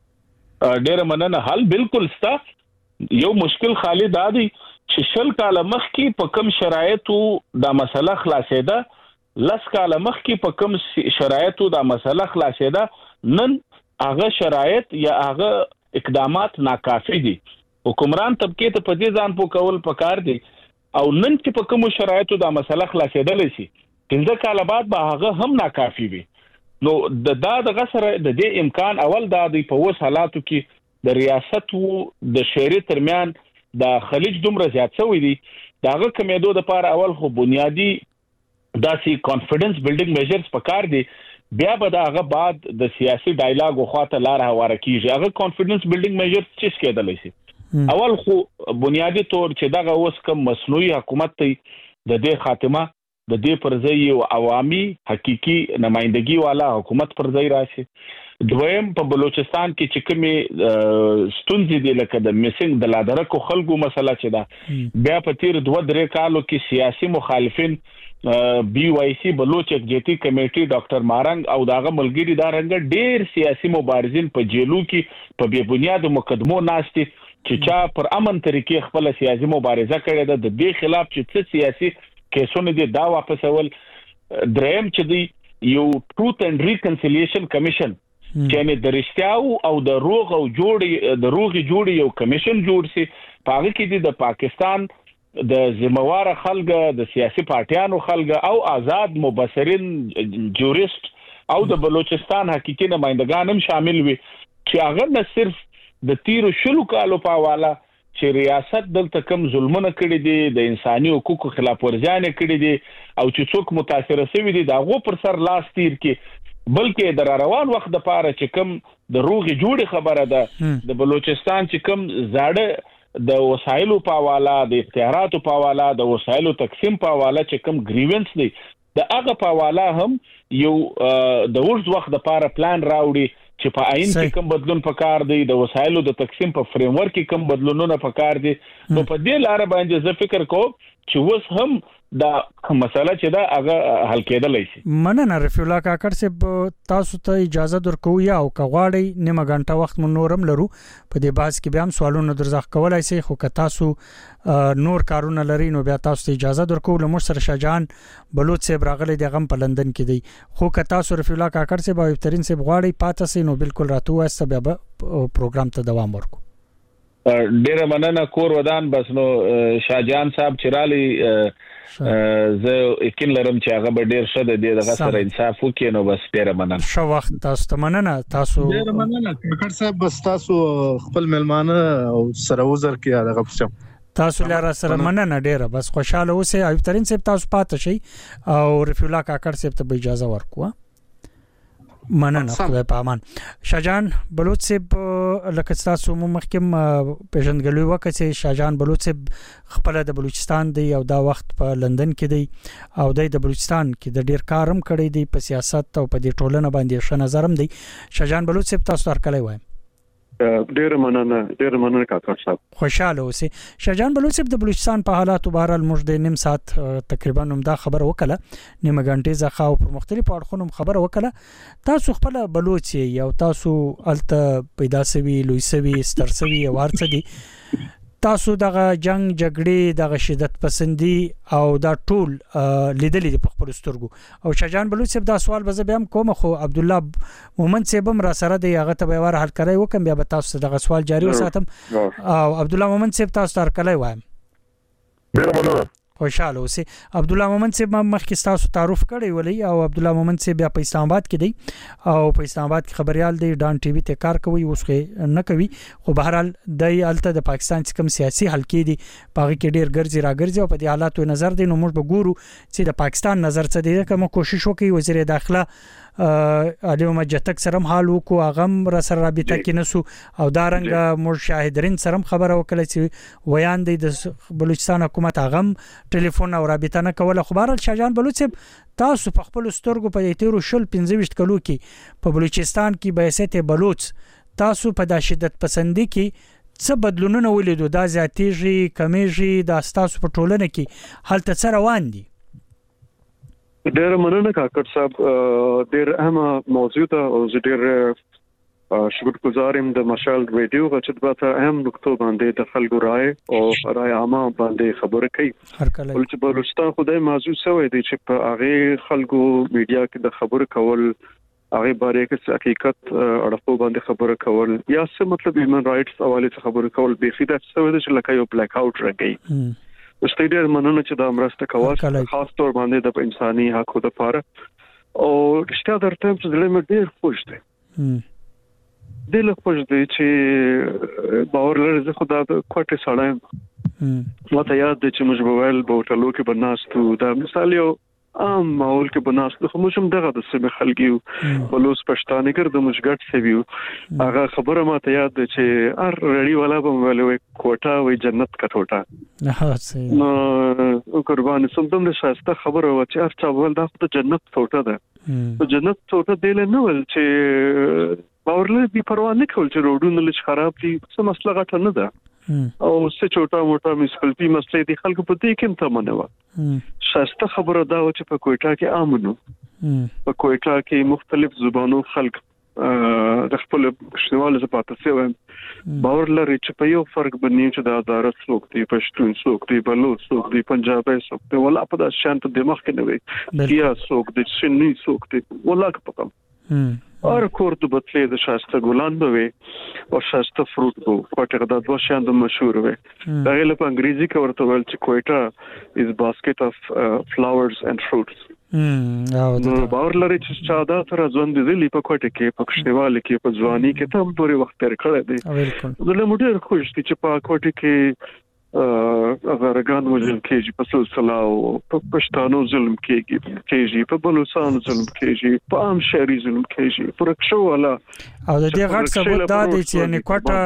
ډېر مننه حل بالکل ستا یو مشکل خالي دادی چې شل کاله مخکې په کم شرایطو دا مسله خلاصېده لس کاله مخکې په کم شرایطو دا مسله خلاصېده نن هغه شرایط یا هغه اقدامات ناکافي دي حکمران طبقه ته په دې ځان پوکول پکار دي او نن چې په کوم شرایطو دا مسله خلاصېدل شي 15 کاله بعد به هغه هم ناکافي وي نو د غسر د دې امکان اول د په وس حالاتو کې د ریاست او د شهري ترمیان د خلیج دومره زیات شوی دی داغه کمیدو د پاره اول خو بنیادی داسي کانفیډنس بیلډینګ میجرز پکار دي بیا به داغه بعد د سیاسي ډایلاګ او خاطر لار هواره کیږي هغه کانفیډنس بیلډینګ میجرز چې کېدلی شي اول خو بنیادی طور چې دغه اوس کوم مصنوعي حکومت ته د دې خاتمه د دې پرځای او عوامي حقيقي نمائندګي والا حکومت پرځای راشي دویم په بلوچستان کې چې کومې ستونزې دي لکه د میسنګ د لادرکو خلکو مسله چې دا بیا په تیر 2-3 کالو کې سیاسي مخالفین بي واي سي بلوچ جيتي کمیټي ډاکټر مارنګ او داغه ملګری دا رنګ ډېر سیاسي مبارزین په جیلو کې په بے بنیاد مقدمو ناشتي چې چا پر امن طریقې خپل سیاسي مبارزه کړې ده د دې خلاف چې څه سیاسي کیسونه دي دا واپس اول دریم چې دی یو ټروت اند ریکنسیلیشن کمیشن چې د رښتیاو او د روغ او جوړي یو کمیشن جوړ شي پاره کې د پاکستان د ذمہوار خلک د سیاسي پارټیانو خلک او آزاد مبصرین جوریست او د بلوچستان حقيقي نمائندگان هم شامل وي چې هغه نه صرف د تیر شلو کالو په حواله چې ریاست دلته کم ظلمونه کړی دي د انساني حقوقو خلاف ورزيانه کړی دي او چې څوک متاثر شوی دي دا غو پر سر لاس تیر کې بلکې د روان وخت د پاره چې کم د روغي جوړي خبره ده د بلوچستان چې کم زاړه د وسایلو په حواله د اختیاراتو په حواله د وسایلو تقسیم په حواله چې کم گریونس دي د هغه په حواله هم یو د اوږد وخت لپاره پلان راوړي چې په آئین کې کوم بدلون پکار دی د وسایلو د تقسیم په فریم ورک کې کوم بدلونونه پکار دي نو په دې لار باندې زه فکر کوم چې اوس هم دا مسله چې دا هغه حل کېدلی شي.
مننه رفیع الله کاکړ صاحب تاسو ته اجازه درکو یا او کغواړی نیمه غنټه وخت مون نورم لرو په دې باس کې بیا هم سوالونه درځخ کولای شي خو که تاسو نور کارونه لري نو بیا تاسو ته اجازه درکو له مشر شاهجان بلوچ صاحب راغلي د غم په لندن کې دی خو که تاسو رفیع الله کاکړ صاحب او ترين صاحب غواړي پاتې سي نو بالکل راتو واسه بیا پروګرام ته دوام ورکو.
ډیره مننه کور ودان بس نو شاهجان صاحب چرالي زه یقین لرم چې هغه به ډیر ښه د دې دغه سره انصاف وکړي نو بس ډیره مننه.
شو وخت تاسو ته مننه تاسو
ډیره مننه کاکړ صاحب بس تاسو خپل ملمانه او سره وزر کې هغه پښم
تاسو لاره سره مننه ډیره بس خوشاله اوسئ ایوب ترين صاحب تاسو پاتې شئ او رفیع الله کاکړ صاحب ته اجازه ورکوه. مننه خدای په امان. شاهجان بلوچ صاحب لکه تاسو مخکم پیژندګلوي وکړي شاهجان بلوچ صاحب خپل د بلوچستان دی او دا وخت په لندن کې دی او د بلوچستان کې د ډیر کارم کړی دی په سیاست او په دې ټولنه باندې ښه نظرم دی. شاهجان بلوچ صاحب تاسو هرکلی وایم.
ډیر مننه کاکړ صاحب
خوشاله اوسئ. شاهجان بلوچ صاحب د بلوچستان په حالاتو بهر المجد نیم ساعت تقریبا همدا خبر وکړه نیمه غنټه ځخه او پر مختلفو اړخونو خبر وکړه تاسو خپل بلوچ یو تاسو الته پیدا سوي لوی سوي ستر سوي ورڅ دي تاسو دغه جنگ جګړې دغه شدت پسندي او دا ټول لیدلې په خپل سترګو او شاهجان بلوچ صاحب دا سوال به زه به کوم خو عبد الله مومن صاحب هم را سره دی هغه ته به ور حل کړی وکم بیا به تاسو دغه سوال جاری وساتم او عبد الله مومن صاحب تاسو تر کله وایم. خوشاله اوسئ. عبد الله مومن صاحب مخکې تاسو تعارف کړی ولی او عبد الله مومن صاحب بیا په اسلام آباد کې دی او په اسلام آباد کې خبريال دی ډان ټي وي ته کار کوي اوس نه کوي خو بهر حال د الته د پاکستان څخه سیاسي حلقې دي پاغي کې ډیر ګرځي راګرځي او په دې حالاتو نظر دی نو موږ به ګورو چې د پاکستان نظر څه دی کوم کوشش وکړي وزیر داخله علي مجتک سره حال وکړو هغه را سره رابطه کې نسو او دارنګ مشاهدرین سره خبره وکړه چې ویان دی د بلوچستان حکومت هغه ټلیفون او رابطه نه کوله خو بهر شاهجان بلوچ تاسو په خپل سترګو په تیرو شل 15 کلو کې په بلوچستان کې به حیثیت بلوچ تاسو په د شدت پسندي کې څه بدلونونه ولیدو دا زیاتېږي کمیږي د تاسو په ټولنه کې حالت څه روان دي.
ډیر مننه کاکړ صاحب ډیر اهم موضوع ته او ډیر شکرګزار یم د مشال ریډیو چې په اهم نقطو باندې د خلکو رائے او رائے عامه باندې خبره کوي. ولې بلوچستان خدای موضوع سوی دی چې په هغه خلکو میډیا کې د خبرو کول هغه باره کې حقیقت اړخو باندې خبره کول یا څه مطلب هیومن رائټس حواله څخه خبره کول به خیده سوی دی چې لکه یو بلیک اوټ راګي. ستډیر مننه چې دا مرسته کوي خاص تور باندې د انساني حقوقو لپاره او رښتیا درته چې دلته ډیر خوش دي دل خوش دي چې باور لري زه خدا د کوټه سړی ماته یاد دي چې موږ موبایل په هوټلو کې بناستو دا مثال یو عام ماحول کې بناستو خو موږ هم دغه د سیمه خلګیو بلوچ پښتانه ګر د مشګټ سویو هغه خبره ماته یاد ده چې ار رړی والا په موبایل وې کوټه وې جنت کا ټوټه نو قربان سمدم د شاسته خبره و چې ار چا ول دا د جنت ټوټه ده جنت ټوټه دی نه ول چې باورله دی پروا نه کول چې روډونه لږ خراب دي څه مسله غټه نه ده او څه چوټا موټا میسپلټي مسلې دي خلکو په دې کې ته منو شاسته خبره دا و چې په کوټه کې امنو په کوټه کې مختلف زبانو خلک د خپل شنوال زپاتې سوي باور لري چې په یو فرق باندې چې د ادارت څوک دی پښتون څوک دی بلوچ څوک دی پنجابي څوک دی ولا په دا شان په دماغ کې نه وي یا څوک دی سنی څوک دی ولا پکم اور کور د بتلې د شاسته ګلان به وي او شاسته فروټ وو کوټه د دوه شان د مشهور وي دا له په انګریزي کې ورته ویل چې کوټه از باسکټ اف فلاورز اند فروټس نو باور لري چې چا دا تر ځوان دي په کوټه کې په کښتواله کې په ځواني کې ته هم پورې وخت تیر کړی دی زه له موټر خوش دي چې په کوټه کې اغرګان وزل کېږي په سلسله او په پښتانو ظلم کېږي په بلوچستان ظلم کېږي په عام شهري ظلم کېږي پر ښو ولا
او د دې غټ ثبوت دا دی چې یعنی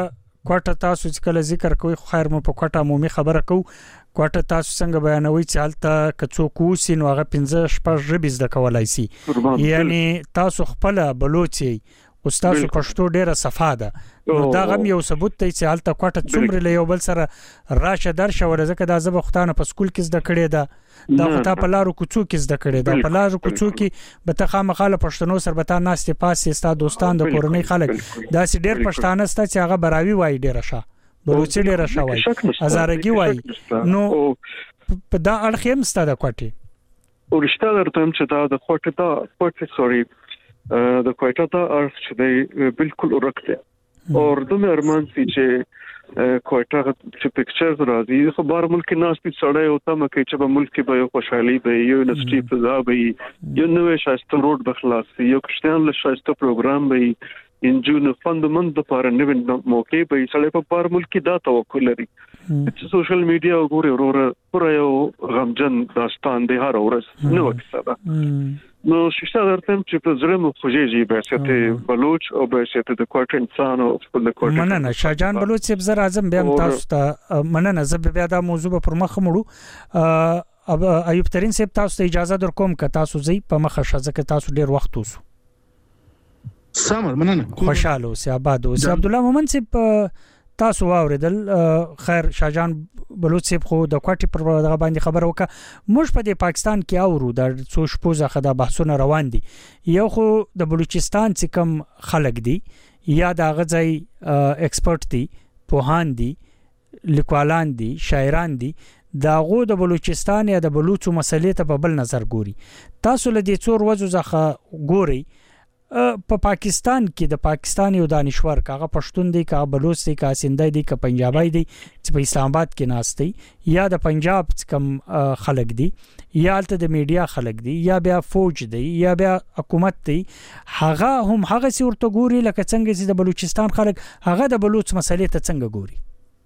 کوټه تاسو چې کله ذکر کوي خیر مو په کوټه عمومي خبره کو کوټه تاسو څنګه بیانوي چې حالت کڅو کوسي نو هغه 15 شپږ ژبې زده کولای شي یعنی تاسو خپل بلوچي او تاسو پښتو ډیره صفه ده نو دا غم یو ثبوت دی چې حالت کوټه څومره له یو بل سره راشه درشه ورزکه د ازبه ختانه په سکول کې زده کړې ده دا خو ته په لارو کوڅو کې زده کړې ده په لارو کوڅو کې به ته خامخاله پښتنو سره به تا ناستې پاسې ستا دوستان د کورنۍ خلک دا سي ډېر پښتانه ستا چې هغه براوي وای ډېر ښه بلوچي ډېر ښه وای هزارګي وای نو په دا اړخ هم ستا د کوټې
ورشته درته چې دا د کوټه سوري د کوټه ته اړخ چې دی بالکل ورکته اور دومره ارمان سي چې کوټه چې پکچرز راځي خو بار ملک ناس په سړی او تم کې چې په ملک به یو خوشحالي به یو یونیورسيټي فضا به یو نوې شایسته روډ بخلاصي یو کشتان له شایسته پروګرام به انجون فندمنت د پاره نوې موقع به سړی په بار ملک دا توکل لري چې سوشل میډیا وګوري وروره پر یو غمجن داستان دی هر ورځ نو څه نو شیشه درته چې په زړه مو خوږیږي به چې بلوچ او به چې د کوټ انسان او خپل کوټ
مننه شاهجان بلوچ صاحب زر اعظم بیا تاسو ته مننه زه بیا دا موضوع پر مخ مړو ایوب ترين صاحب تاسو ته اجازه در کوم ک تاسو زی په مخه شزه ک تاسو ډیر وخت وسو
سمر مننه
خوشاله اوسه آباد اوسه عبد الله مومن صاحب تاسو واوریدل خیر شاهجان بلوچ صاحب خو د کوټي پر دغه باندې خبر وکړه موږ په د پاکستان کې اورو د څو شپوزه خدا بحثونه روان دي یو خو د بلوچستان چې کم خلک دي یا د غځي ایکسپرت دي پوهان دي لیکوالان دي شاعران دي داغه د بلوچستان یا د بلوچو مسلې ته په بل نظر ګوري تاسو له دې څور وځو ځخه ګوري په پاکستان کې د پاکستان یو دانشور کاغه پښتون دی کا بلوچ دی کا سندای دی کا پنجابی دی چې په اسلام آباد کې ناشتي یا د پنجاب کم خلک دی یا د میډیا خلک دی یا بیا فوج دی یا بیا حکومت دی هغه هم هغه څه ورته ګوري لکه څنګه چې د بلوچستان خلک هغه د بلوچ مسلې ته څنګه ګوري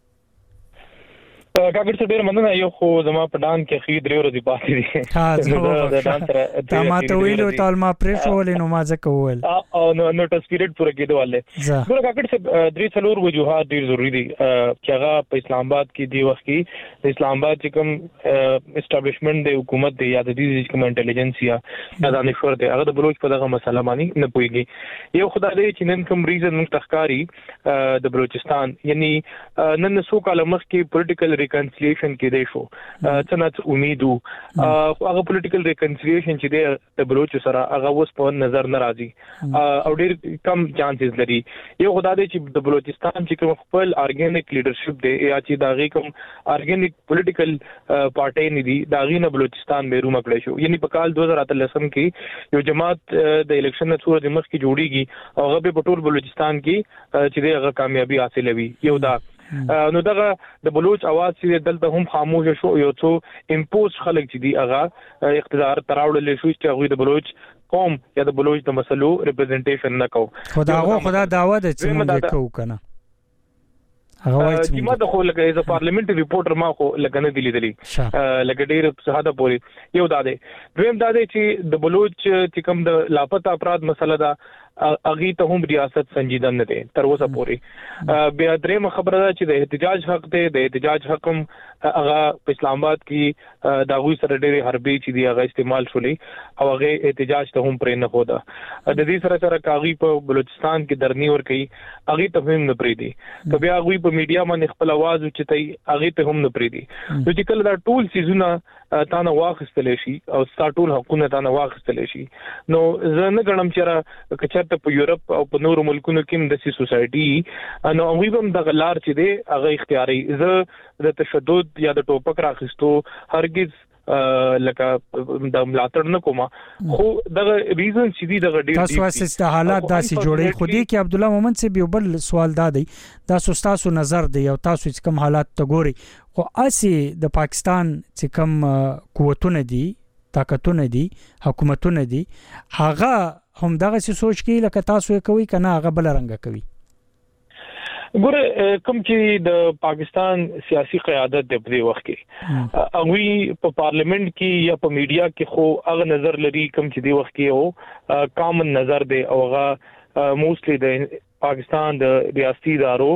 کاګر څه ډیر مننه یو خو زما په ډان کې خې درې ورځې پاتې دي
ها د ډان سره تا ما ته ویلو ته ما پرېښول نو ما ځکه وویل
او نو ټس پیریډ پوره کېدواله ګور کاګر څه درې څلور وجوهات ډیر ضروری دي چې هغه په اسلام آباد کې دی وخت کې د اسلام آباد چې کوم اسټابلیشمنت د حکومت دی یا د دې کوم انټيليجنس یا د دانشور دی هغه د بلوچ په دغه مسله باندې نه پويږي یو خدای دې چې نن کوم ریزن موږ تخکاری د بلوچستان یعنی نن سو کال مخ کې پولیټیکل ریکنسیلیشن کې دی شو څنګه امیدو هغه پولیټیکل ریکنسیلیشن چې دی د بلوچ سره هغه اوس په نظر ناراضي او ډیر کم چانسز لري یو خدای دې چې د بلوچستان چې کوم خپل ارګینیک لیډرشپ دی یا چې داغي کوم ارګینیک پولیټیکل پارټي نه دی داغي نه بلوچستان به روم کړی شو یعنی په کال 2013 کې یو جماعت د الیکشن نه څو مخ کې جوړیږي او هغه په ټول بلوچستان کې چې هغه کامیابی حاصل وي یو دا نو دغه د بلوچ आवाज چې دلته هم خاموش شو یو څو امپوز خلک چې دی هغه اقتدار تراوړل شو چې هغه د بلوچ قوم یا د بلوچ د مسلو ریپرزنټیشن نه کو
خدا دعوه ده چې موږ کوو کنه هغه وایي
چې ما د خو لکه از پارلیمنټري ریپورټر ما خو لګنه دی لیدلی لکه ډیر ساده پوری یو داده دویم داده چې د بلوچ چې کوم د لاپتا افراد مسله ده اغي ته هم ریاست سنجیده نه ده تر اوسه پوری بیا درېم خبره ده چې د احتجاج حق ده د احتجاج حکم هغه په اسلام آباد کې د غوي سره ډېری حربي چې دی هغه استعمال شولې او هغه احتجاج ته هم پرې نه خوده د دې سره کاغي په بلوچستان کې درنی ور کوي هغه ته هم نه پرې دي کبه هغه په میډیا باندې خپل आवाज اوچتای هغه ته هم نه پرې دي نو چې کله دا ټول سيزونه تا نه واخستل شي او ټول حقوقونه تا نه واخستل شي نو زه نه غنم چې کچته په یورپ او په نورو ملکونو کې د سوسايټي نو هغه هم د غلار چې دی هغه اختیاري زه د تشدد یا د ټوپک راخستو هرگز لکه د ملاتړ نه کومه خو دغه ریزن چې دی دغه ډیر
تاسو اساس د حالات داسې جوړي خو دې کې عبد الله مومن سے یو بل سوال دادی دا تاسو نظر دی او تاسو چې کوم حالات ته ګوري خو اسی د پاکستان چې کوم قوتونه دي طاقتونه دي حکومتونه دي هغه هم دغه سوچ کې لکه تاسو کوي کنه هغه بل رنګ کوي
ګوره کوم چې د پاکستان سیاسي قیادت د په وخت کې هغه په پارلیمنت کې یا په میډیا کې خو هغه نظر لري کوم چې د وخت کې او کامن نظر دی او هغه موستلی د پاکستان د ریاستي ادارو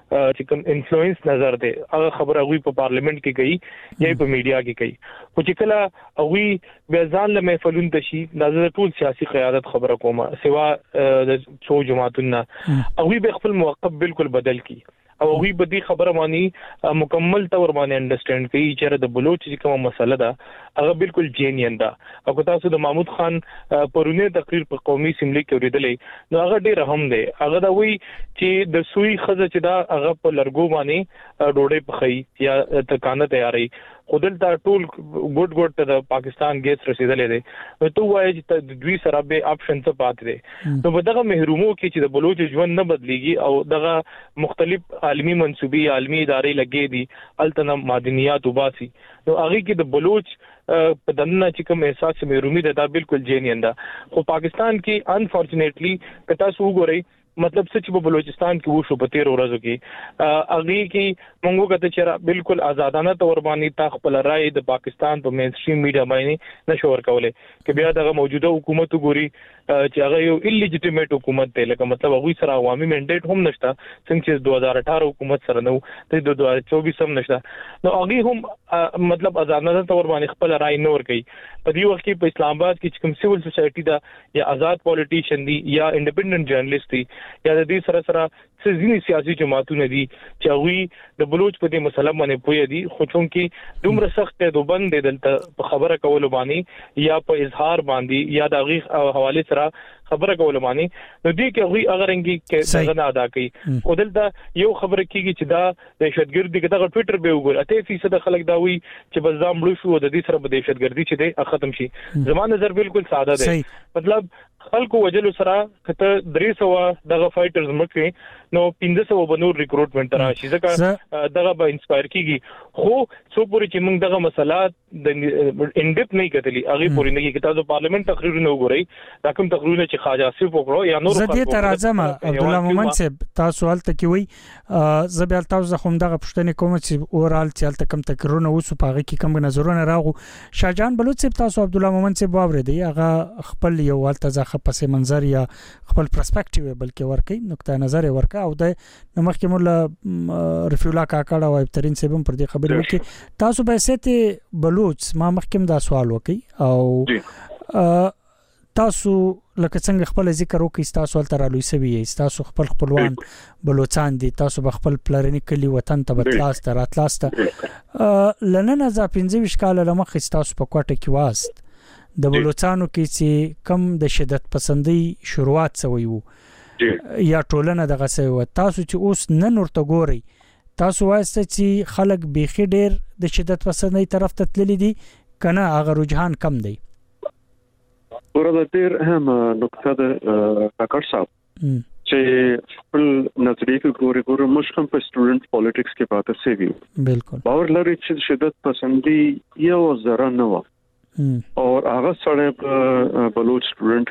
چې کوم انفلوئنس نظر دی هغه خبره غوي په پارلیمنت کې کوي یا په میډیا کې کوي خو چې کله غوي به ځان له محفلون تشي د ټول سیاسي قیادت خبره کومه سوا د څو جماعتونو غوي به خپل موقف بالکل بدل کی او غوي به دي خبره مانی مکمل تور باندې انډرستانډ کوي چې د بلوچ چې کومه مسله ده هغه بالکل جینین ده او تاسو د محمود خان پرونه تقریر په قومي اسمبلی کې اوریدلې نو هغه ډېر اهم دی هغه دا وی چې د سوی خزه چې دا هغه په لرګو باندې ډوډۍ پخې یا تکانه تیاری خودل دا ټول ګډ ته د پاکستان ګیس رسیدلې دي نو ته وایي چې د دوی سره به آپشن څه پاتې دي نو په دغه محرومو کې چې د بلوچ ژوند نه بدليږي او دغه مختلف عالمی منسوبي عالمی ادارې لګې دي التنم معدنیات وباسي نو هغه کې د بلوچ په دنه چې کوم احساس مې دا بالکل جینین ده خو پاکستان کې انفورچونټلی کتا سو غوري مطلب څه چې په بلوچستان کې وشو په 13 ورځو کې اغه کې مونږ کته چې بالکل آزادانه تور باندې تا خپل رائے د پاکستان په مین سټریم میډیا باندې نشور کوله کې بیا دغه موجوده حکومت ګوري چې هغه یو الیجیټیمیټ حکومت دی لکه مطلب هغه سره عوامي منډیټ هم نشته څنګه چې 2018 حکومت سره نو د 2024 هم نشته نو هغه هم مطلب آزادانه تور باندې خپل رائے نور کوي په دې وخت کې په اسلام آباد کې کوم سیول سوسایټي دا یا آزاد پولیټیشن دي یا انډیپندنٹ جرنالست دي یا د دې سره ځینې سیاسي جماعتونه دي چې هغه د بلوچ په دې مسله باندې پوهې دي خو چونکې دومره سخت ته دوبند دلته په خبره کول باندې یا په اظهار باندې یا د هغه حواله سره خبره کول باندې نو دې کې هغه اگر انګي کې څنګه ادا کوي او دلته یو خبره کیږي چې دا دهشتګردي کې دا ټوئیټر به وګور 80% خلک دا وی چې بس ځام لو شو د دې سره به دهشتګردي چې دی ختم شي زموږ نظر بالکل ساده دی مطلب خلکو وجلو سره کته 300 دغه فایټرز مکه نو 1500 بنور ریکروټمنټ راشي ځکه دغه به انسپایر کیږي خو څو پوری چې موږ دغه مسلات د انډپ نه کتلی هغه پوری نه کې تاسو پارلیمنت تقریر نه وګورئ دا کوم تقریرونه چې خواجه آصف وکړو یا نور
زه دې ترازم عبد الله مومن صاحب تاسو حالت کې وي زبیل تاسو خو دغه پښتنې کوم چې اورال چې حالت کم تقریرونه وسو پاغه کې کم نظرونه راغو شاهجان بلوچ صاحب تاسو عبد الله مومن صاحب واورېدی هغه خپل یو حالت پس منظر یا خپل پرسپیکټیو بلکې ورکی نقطه نظر ورکا او د مخکې مولا رفیع الله کاکړ او ابترین سیبم پر دې خبرې وکي تاسو به سته بلوچ ما مخکې دا سوال وکي او تاسو لکه څنګه خپل ذکر وکي تاسو تر لوي سوي تاسو خپل خپلوان بلوچستان دي تاسو خپل پلرنی کلی وطن ته بتلاست راتلاست لنن ز 15 کال لمخ تاسو په کوټه کې واست د بلوچستانو کې چې کم د شدت پسندي شروعات شوی وو یا ټولنه دغه سوي تاسو چې اوس نن ورته ګوري تاسو وایسته چې خلک بيخي ډېر د شدت پسندي طرف ته تللی دي کنه هغه رجحان کم دی
ورته ډېر هم نقطه د کاکړ صاحب چې خپل نظریه ګوري موږ هم په سټوډنټ پالیټکس کې پاتې سوي
بالکل
باور لري چې شدت پسندي یو ذره نه و اور هغه سره بلوچ سټوډنټ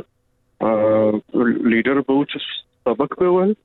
کې لیډر بوچ سبق په ول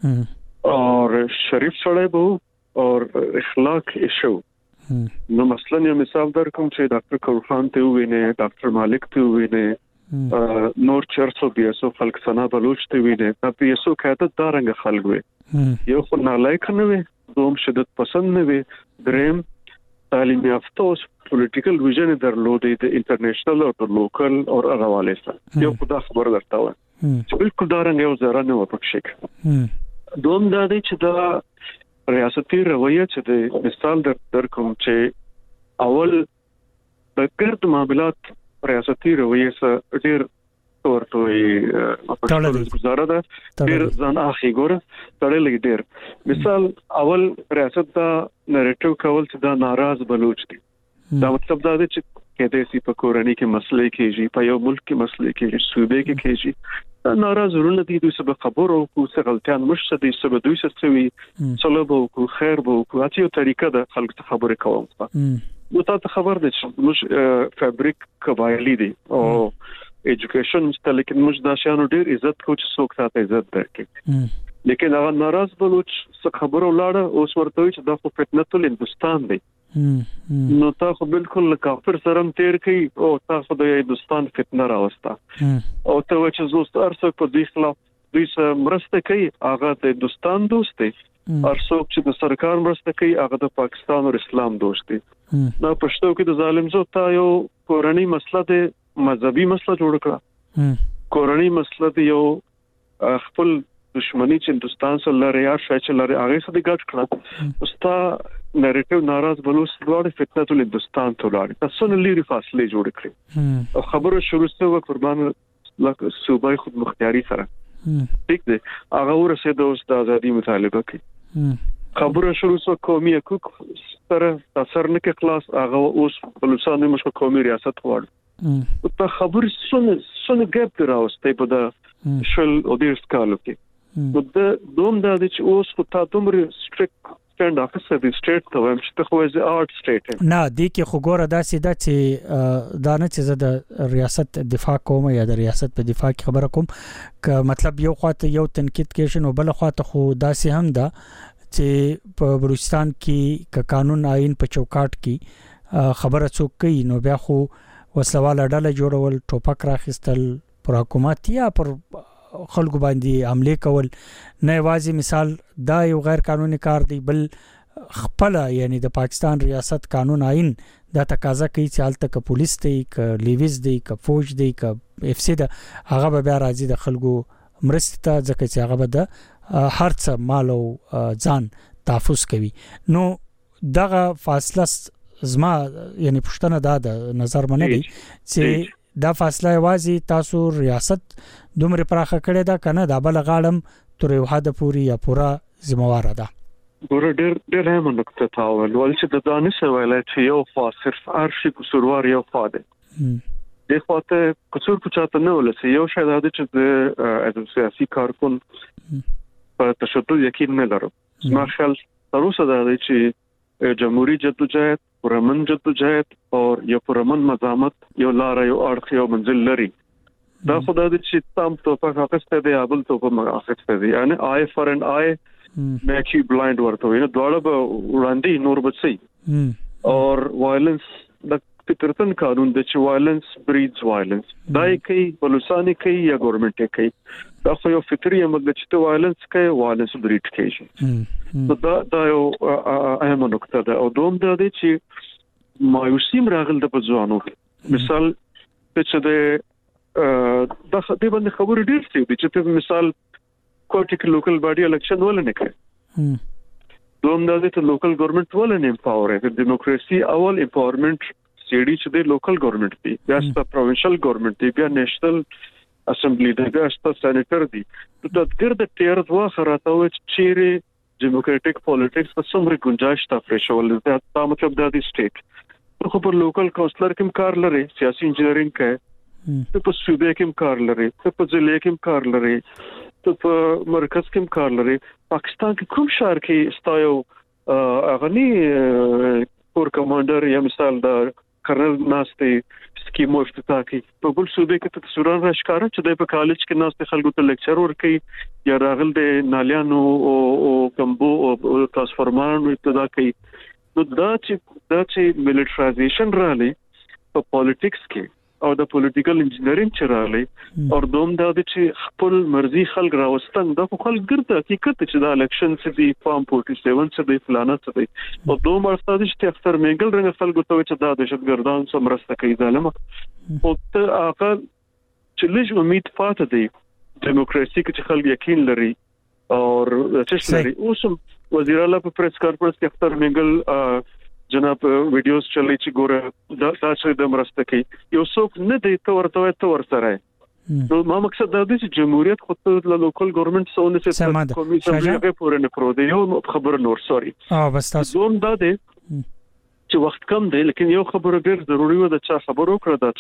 اور شریف سره بو اور اخلاق ایشو نو مثلا یو مثال درکوم چې ډاکټر کورخان ته ویني ډاکټر مالک ته ویني نور 420 خلک سنا بلوچ ته ویني په یسو کاته دا رنګ خلک وي یو خو نالایق نه وي دوم شدت پسند نه وي دریم تعلیم یافته پولیټیکل ویژن درلودې د انټرنیشنل او د لوکل او حواله سره یو خدای خبر درته و چې بالکل دا رنګ یو ذره نه و پکښ دوم دا دی چې دا ریاستي رویه چې د مثال در کوم چې اول د ګرد معاملات ریاستي رویه سره ډېر ورته په گزاره ده ډېر ځان اخی ګوره تړلې ډېر مثال اول ریاست دا نریټیو کول چې دا ناراض بلوچ دي دا مطلب دا دی چې کېدې سي په کورنۍ کې مسلې کېږي په یو ملک کې مسلې کېږي صوبې کې کېږي ناراض ورونه دي دوی سبب خبرو کو څه غلطیان مشته دي سبب دوی څه وي صلب او خیر بو کو اته یو طریقه ده خلک ته خبرې کوم نو تاسو خبر دي چې موږ فابریک قبایلی دي او ایجوکیشن مستلکن موږ د شانو ډیر عزت کو چې څوک ته عزت درکړي لیکن هغه ناراض بلوچ څه خبرو لاړه اوس ورته وي چې دا خو فتنه ټول هندستان دی نو تاسو بالکل کافر سره تیر کی او تاسو د هندستان فتنه راوستا او ته چې زوست ارڅ په دې خلاف دوی سره مرسته کوي هغه د هندستان دوست دی ارڅوک چې د سرکار مرسته کوي هغه د پاکستان او اسلام دوست دي نو پښتو کې د ظالم زو ته یو کورنۍ مسله د مذهبي مسله جوړ کړه کورنۍ مسله د یو خپل دښمنی چې هندستان سره لري یا چې لري هغه څه د ګډ کړه اوستا نریټیو ناراض بلوس دوړ فتنه ټول هندستان ته لاړ تاسو نه لري فاصله جوړ کړی او خبرو شروع شوه قربان لکه صوبای خود مختیاری سره ټیک دی هغه ورسېد اوس د ازادي مطالبه کوي خبرو شروع شوه قومي حقوق سره تاثیر نه کې خلاص هغه اوس بلوچستان مشکو قومي ریاست غواړي په خبر سونه ګپ دراوسته په د شل او ډیر سکالو کې د دوم د چې اوس په تاسو مر سټریکټ سټاند افیسر د سټیټ ته هم چې خو از آرټ سټیټ
نه دی کې خو ګوره داسې دا چې دا نه چې د ریاست دفاع کوم یا د ریاست په دفاع کې خبره کوم ک مطلب یو خواته یو تنقید کې شنو بل خواته خو داسې هم دا چې په بلوچستان کې ک قانون آئین په چوکاټ کې خبره څوک کوي نو بیا خو وسواله ډله جوړول ټوپک راخستل پر حکومت یا پر خلکو باندې حمله کول نه واځي مثال دا یو غیر قانوني کار دی بل خپل یعنی د پاکستان ریاست قانون آئین دا تقاضا کوي چې حالت ک پولیس دی ک لیویز دی ک فوج دی ک اف سی دا هغه به بیا راځي د خلکو مرسته ځکه چې هغه به د هر څه مال او ځان تحفظ کوي نو دغه فاصله زما یعنی پښتنه دا د نظر منه دی چې دا فاصله واځي تاسو ریاست دومره پراخه کړی دا کنه دا بل غاړم تر یو حد پوری یا پورا ذمہوار ده
ګوره ډېر هم نقطه تاول ول چې د دانش ویلای چې یو خاص صرف ارشي قصوروار یو فاده د خاطر قصور په چاته نه ولسی یو شاید د چې د سیاسي کارکون په تشدد یقین نه لرم ما خیال تر اوسه دا چې جمهوریت جدوجہد پرامن جدوجہد اور یو پرامن مزامت یو لار یو اړخ یو منزل لري دا خدای دې چې تام توپک اخسته دی ابل توپک اخسته دی یعنی آی فار ان آی میک یو بلایند ورته ویني دواړه به وړاندې نور بچي اور وایلنس د فطرتن قانون د چې وایلنس بریډز وایلنس دای کوي بلوچستان کوي یا ګورنمنت کوي دا خو یو فطري عمل د چې وایلنس کوي وایلنس بریډ کوي دا یو اهم نقطه ده او دوم دا دی چې مایوسیم راغل د ځوانو مثال چې د دا دې باندې خبرې ډېر څه دي چې مثال کوټه کې لوکل باډي الیکشن ولنه کوي دوم دا چې لوکل ګورنمنت ولنه امپاور د دیموکراسي اول امپاورمنت سیډي چې د لوکل ګورنمنت دی یا ست پروینشل ګورنمنت دی بیا نېشنل اسمبلی دی بیا ست سېنیټر دی د ګرد ټیر دوا خراته و چې ډیموکراټک پالیټکس په څومره گنجائش تا پرېښول دا مطلب د دې سټیټ خو په لوکل کونسلر کې کار لري سیاسي انجینرینګ کوي ته په صوبې کې کار لري ته په ضلع کې کار لري ته په مرکز کې کار لري پاکستان کې کوم شهر کې ستایو اغنی کور کمانډر یا مثال د کرنل ناشته سکیمو افتتاح کوي په بل صوبې کې ته سوران راشکاره چې د کالج کې ناشته خلکو ته لیکچر ورکړي یا راغل د نالیانو او کمبو او ترانسفارمرونو ابتدا کوي نو دا چې ملټرایزیشن رالی په پالیټکس کې او د پولیټیکل انجینرینګ چرالي او دوم دا چې خپل مرزي خلک راوستن دا خو خلک ګرځي حقیقت چې دا الیکشن چې دی فارم 47 چې دی فلانه چې دی او دوم ارسته چې اکثر میګل رنګ خلکو ته چې دا دهشتګردان سمرسته کوي ظالم او ته اقل چې لږ امید پاتې دی دیموکراسي کې خلک یقین لري او چې لري اوس وزیر اعلی په پریس کانفرنس کې اکثر میګل جناب ویډیوز چلی چې ګوره دا تاسو د مرسته کوي یو څوک نه دی ته ورسره نو ما مقصد دا دی چې جمهوریت خود له لوکل ګورنمنت سونه چې قومي سمجه پورې نه پرو دی یو خبر نور سوري
بس تاسو
دوم دا دی چې وخت کم دی لیکن یو خبره ډېر ضروری و د چا خبرو کړه دا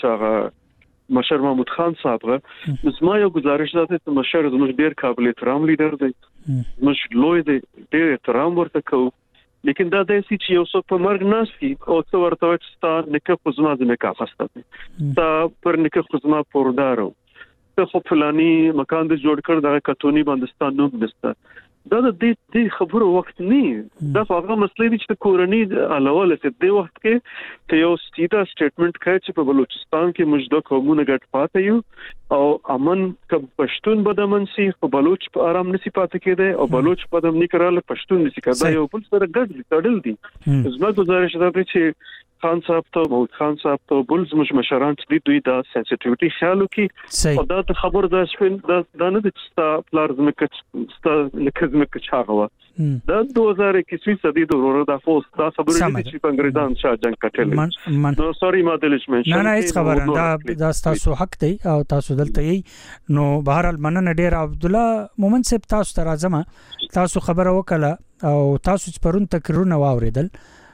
چې مشر محمود خان صاحب زما یو گزارش ده چې مشر زموږ ډېر قابل احترام لیډر دی مش لوی دی ډېر احترام ورته کوو لیکن دا د چې یو څو په مرګ ناشتي او څو ورته چې ستا نکه خزما د نکاح خسته تا پر نکه خزما پوردارو ته خو فلانی مکان د جوړ کړ دغه کتونی باندستان نوم نسته دا د دې خبرو وخت نه دا هغه مسلې دي چې کورنۍ علاوه له دې وخت کې ته یو سیده سټیټمنټ کوي چې په بلوچستان کې موږ د قومونو ګډ پاتې یو او امن کب پښتون بدمن سي په بلوچ په آرام نسی پاتې کېده او بلوچ بدم نه کړل پښتون نسی کړه یو بل سره ګډ تړل دي زما گزارش ده چې خان صاحب ته محمود خان صاحب ته بل زموږ مشران چې دوی دا سنسټیویټي خیال وکړي او دا د خبر د شپن دا نه د پلار زمکه لکه چاغه دا 2021 صدی د ورور د فوس دا خبرې چې په انګریزان شاه جنگ کټل نو سوري ما دلش منشن
نه هیڅ خبره دا تاسو حق دی او تاسو دلته یې نو بهر المنن ډیر عبد الله مومن صاحب تاسو ته راځم تاسو خبره وکړه او تاسو پرون تقریرونه واوریدل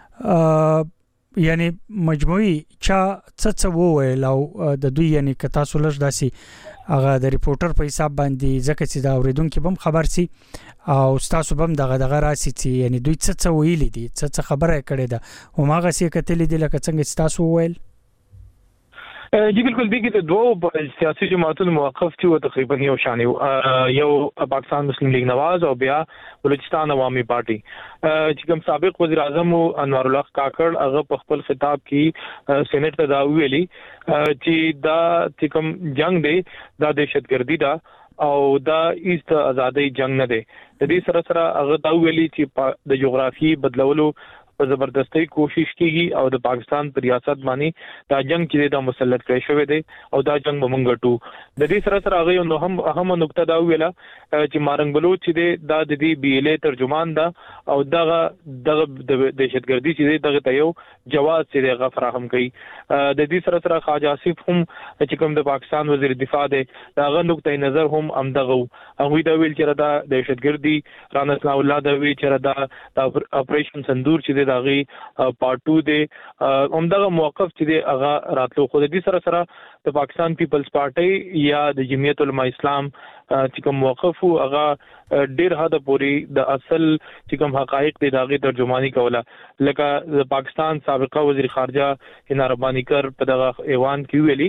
یعنی مجموعي چا څه وویل او د دوی یعنی ک تاسو لږ داسي هغه د ریپورټر په حساب باندې ځکه چې دا اوریدونکو بم خبر سي او تاسو بم دغه راسي چې یعنی دوی څه ویلي دي څه خبره کړې ده او ماغه سي کتلې دي لکه څنګه تاسو وویل
جی بالکل دیږي د دوه سیاسي جماعتونو موقف چې تقریبا یو شان یو پاکستان مسلم لیگ نواز او بیا بلوچستان عوامي پارټي چې کوم سابق وزیر اعظم انوار الله کاکړ هغه په خپل خطاب کې سېنات ته دا ویلي چې دا چې کوم جنگ دی دا دهشتګردي دا او دا ایست ازادي جنگ نه دی د دې سره سره هغه دا ویلي چې د جغرافي بدلولو په زبردستۍ کوشش کیږي او د پاکستان پر ریاست باندې دا جنگ چې د مسلط کړی شوی دی او دا جنگ ومنګټو د دې سره سره هغه نو هم اهم نقطه دا ویله چې مارنګ بلوچ چې دا د دې بي ال ترجمان دا او دغه دهشتګردي چې دغه ته یو جواز چې دغه فراهم کړي د دې سره سره خواجه آصف هم چې کوم د پاکستان وزیر دفاع دی داغه نقطه نظر هم امدغه هغه دا ویل چې دا دهشتګردي رانا اسلام الله دا وی چې دا اپریشن سندور چې داغي پارټو دی همدغه موقف چې دی هغه راتلو خو د دې سره سره د پاکستان پیپلز پارټي یا د جمعیت علماء اسلام چې کوم موقف هغه ډیر حد پورې د اصل چې کوم حقایق دي داغي ترجمانی کوله لکه د پاکستان سابقه وزیر خارجه هنا ربانی کر په دغه ایوان کې ویلي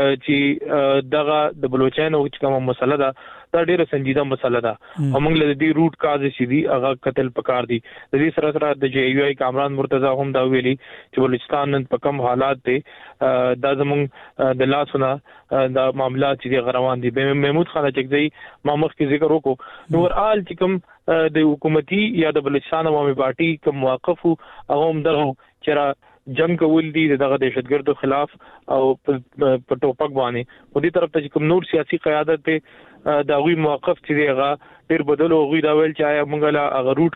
چې دغه د بلوچستان چې کوم مسله ده دا ډیره سنجیده مسله ده او موږ له دې روټ کاز چې دی هغه قتل پکار دي د دې سره سره د جی یو ای کامران مرتضی هم دا ویلي چې بلوچستان نن په کم حالات دي دا زموږ د لاسونه دا معاملات چې غروان دي محمود خان چکزی ما مخکې ذکر وکړو نو ورال چې کوم د حکومتي یا د بلوچستان عوامي پارټي کوم موقف او هم دغه چې جنگ کول دي دغه دهشتګردو خلاف او په ټوپک باندې په دې طرف ته کوم نور سیاسي قیادت ته دا غوي موقف چې هغه ډیر بدل او غوي دا ویل چې موږ له هغه روټ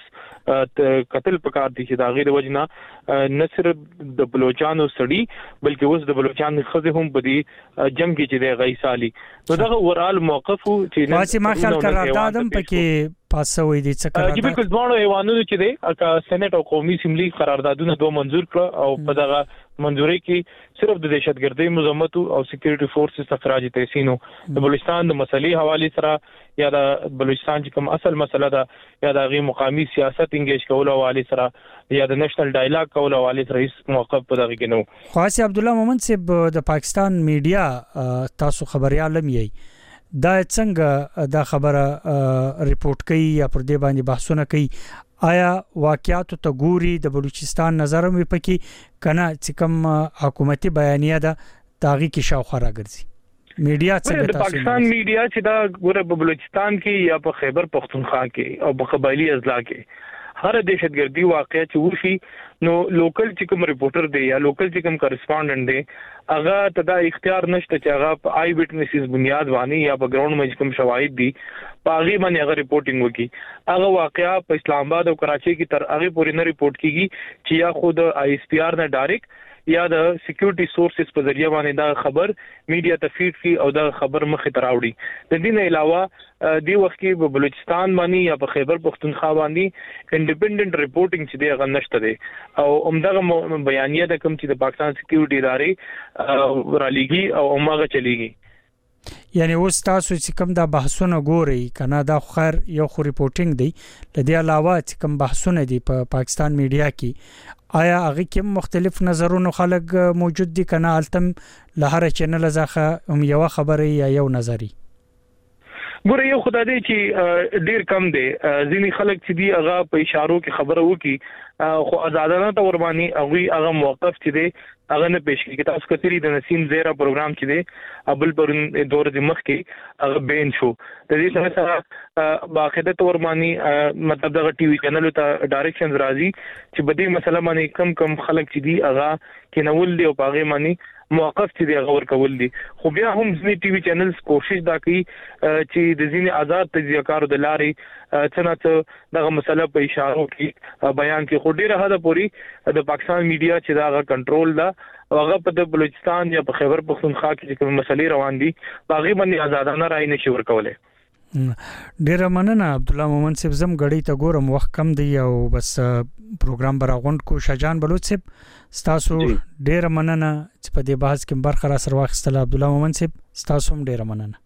کازز قتل پکار دي چې دا غیر وجنه نه صرف د بلوچستان سړي بلکې اوس د بلوچستان خزه هم بدی جنگ کې چې د غیسالي نو دا ورال موقف چې
واسي ما خیال قراردادم پکې پاسوي دي څه قرارداد
چې بالکل ځوانو ایوانونو چې دی سېنات او قومي اسمبلی قراردادونه دوه منزور کړ او په دغه منځوري کې صرف د دهشتګردۍ مزمت او سکیورټي فورسز تخراج تحسینو د بلوچستان د مسلې حواله سره یا د بلوچستان چې کوم اصل مسله ده یا د غي مقامی سیاست انګیج کول حواله سره یا د نېشنل ډایلاګ کول حواله سره هیڅ موقف په دغه کې نو
خاص عبد الله مومن صاحب د پاکستان میډیا تاسو خبريال مې دا څنګه دا خبره ریپورت کوي یا پر دې باندې بحثونه کوي آیا واقعیت ته ګوري د بلوچستان نظر مې پکې کنه چې کوم حکومتي بیانیه ده تاغي کې شاوخه راګرځي میډیا څنګه
تاسو پاکستان میډیا چې دا ګوره په بلوچستان کې یا په خیبر پختونخوا کې او په قبایلی اضلاع کې هر دهشتګردي واقعي چې وشي نو لوکل چې کوم ریپورټر دی یا لوکل چې کوم کورسپونډنټ دی هغه تدا اختیار نشته چې هغه په آی وټنسز بنیاد باندې یا په ګراوند باندې کوم شواهد دي پاغي باندې هغه ریپورټینګ وکي هغه واقعا په اسلام آباد او کراچي کې تر هغه پورې نه ریپورت کیږي چې یا خود آی اس پی آر نه ډایرکټ یا د سکیورټي سورسز په ذریعہ باندې دا خبر میډیا ته فیډ کی او دا خبر مخه تراوړي د دې نه علاوه دی وخت کې په بلوچستان باندې یا په خیبر پختونخوا باندې انډیپندنٹ ریپورټینګ چې دی غنښت دی او عمدغه بیانیه د کوم چې د پاکستان سکیورټي ادارې را لګي او عمره چلیږي
یعنی اوس تاسو چې کوم دا بحثونه ګوري کنه دا خیر یو خو ریپورټینګ دی لدی علاوه چې کوم بحثونه دي په پاکستان میډیا کې آیا هغه کې مختلف نظرونو خلک موجود دي کنه التم له هر چینل ځخه هم یو خبره یا یو نظری
ګوره یو خدای دی چې ډیر کم دی ځینی خلک چې دی هغه په اشارو کې خبره وکي خو آزادانه تور باندې هغه موقف چې دی هغه نه پېښ کیږي. تاسو کتري د نسیم زیرا پروګرام چې دی ابل پرون دور د مخ کې هغه بین شو. د دې سره باقاعده تور باندې مطلب د ټي وي چینل ته ډایرکشنز راځي چې بده مسله باندې کم خلک چې دی هغه کې نول دی او پاغه باندې موقف چې دی هغه ورکول دي. خو بیا هم ځینې ټي وي چینلز کوشش دا کوي چې د ځینې آزاد تجزیه‌کارو د لارې څنګه دغه مسله په اشارو کې بیان کې خو ډیره حد پورې د پاکستان میډیا چې دا هغه کنټرول دا هغه په د بلوچستان یا په خیبر پختونخوا کې کوم مسلې روان دي باغې باندې آزادانه رائے نشي ورکولای.
ډیره مننه عبد الله مومن صاحب. زم غړی ته ګورم وخت کم دی او بس پروګرام براغوند کو شاجان بلوچ صاحب ستاسو ډیره مننه چې په دې بحث کې برخه را سره واخیستل. عبد الله مومن صاحب ستاسو هم ډیره مننه.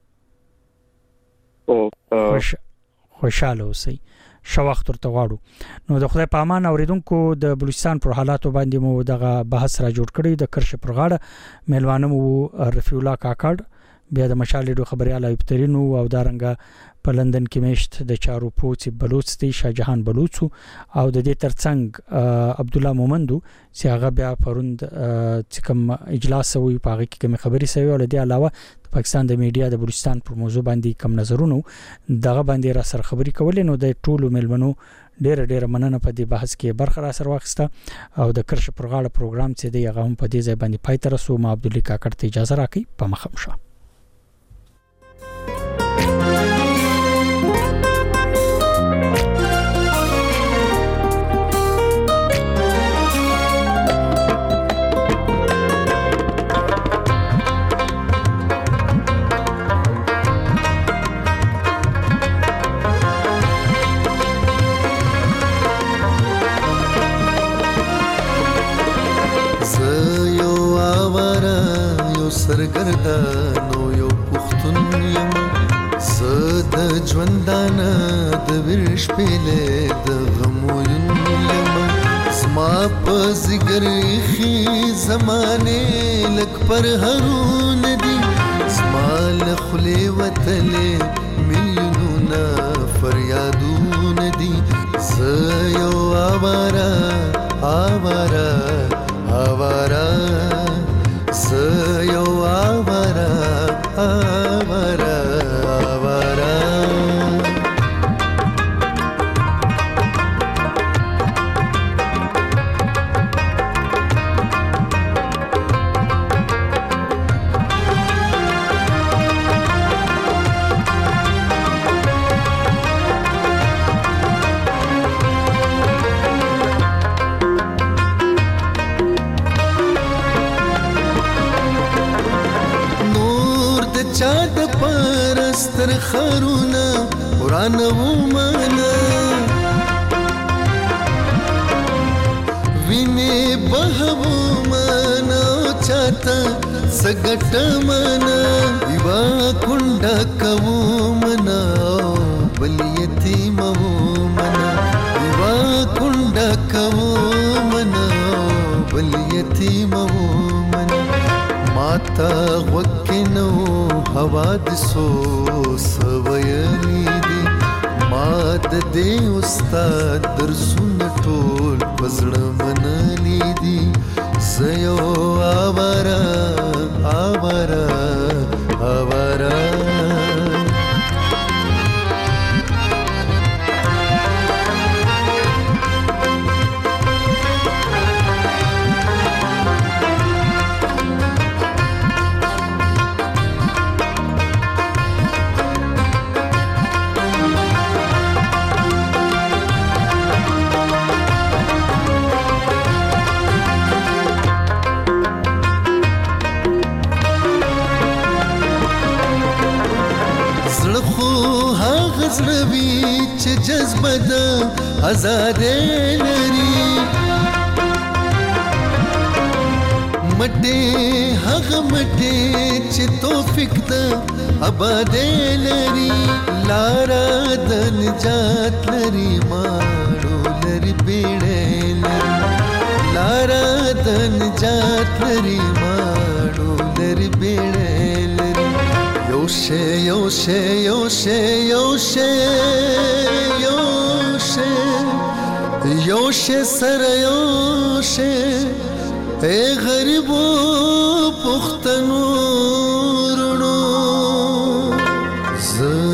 خوشاله اوسئ. شو وخت ورته غواړو. نو د خدای په امان اوریدونکو د بلوچستان پر حالاتو باندې مو دغه بحث را جوړ کړی. د کرش پر غاړه مهلوانه مو رفیع الله کاکړ، بیا د مشال ډو خبريال ایوب ترين او دارنګه په لندن کې میشت د چارو پوڅ بلوچ دی شاهجهان بلوچ او د دې ترڅنګ عبد الله مومندو چې هغه بیا پروند چې کوم اجلاس وی پاغه کې کوم خبري سوي ول دي علاوه پاکستان د میډیا د بلوچستان پر موضوع باندې کم نظرونه دغه باندې را سره خبري کولې. نو د ټولو ملمنو ډېر مننه په دې بحث کې برخه را سره واخیسته او د کرش پر غاړه پروګرام چې دی هغه هم په دې ځای باندې پای ته رسو. ما عبد الله کاکړ ته اجازه راکړي په مخم شه.
سرګردانو یو پښتون یم زه د ژوندانه د ورش پیلې د غموین یم زما په زګر خي زمانه لک پر هرون دي زما له خلې وتلې میلیونونه فریادون دي زه یو آوارا سيو آوارا ستر خرونا قرآن ومانا ویني بهو مانا چاته سګټ مانا دیوا کونډه کوو منا بل یتیم وو منا دیوا کونډه کوو منا بل یتیم وو منا ماتا وکنو حوادثو سویلی دی ماد دی استاد درسون ټول پزړه منلی دی زيو آوارا زړوي چې جذبه د آزادۍ لري مټې هغه مټې چې توفیق د آبادۍ لري لاره د نجات لري ماړو لري بیړۍ لري لاره د نجات لري ماړو لري بیړۍ لري یو یوشه سر یوشه ای غریبو پختنو رونو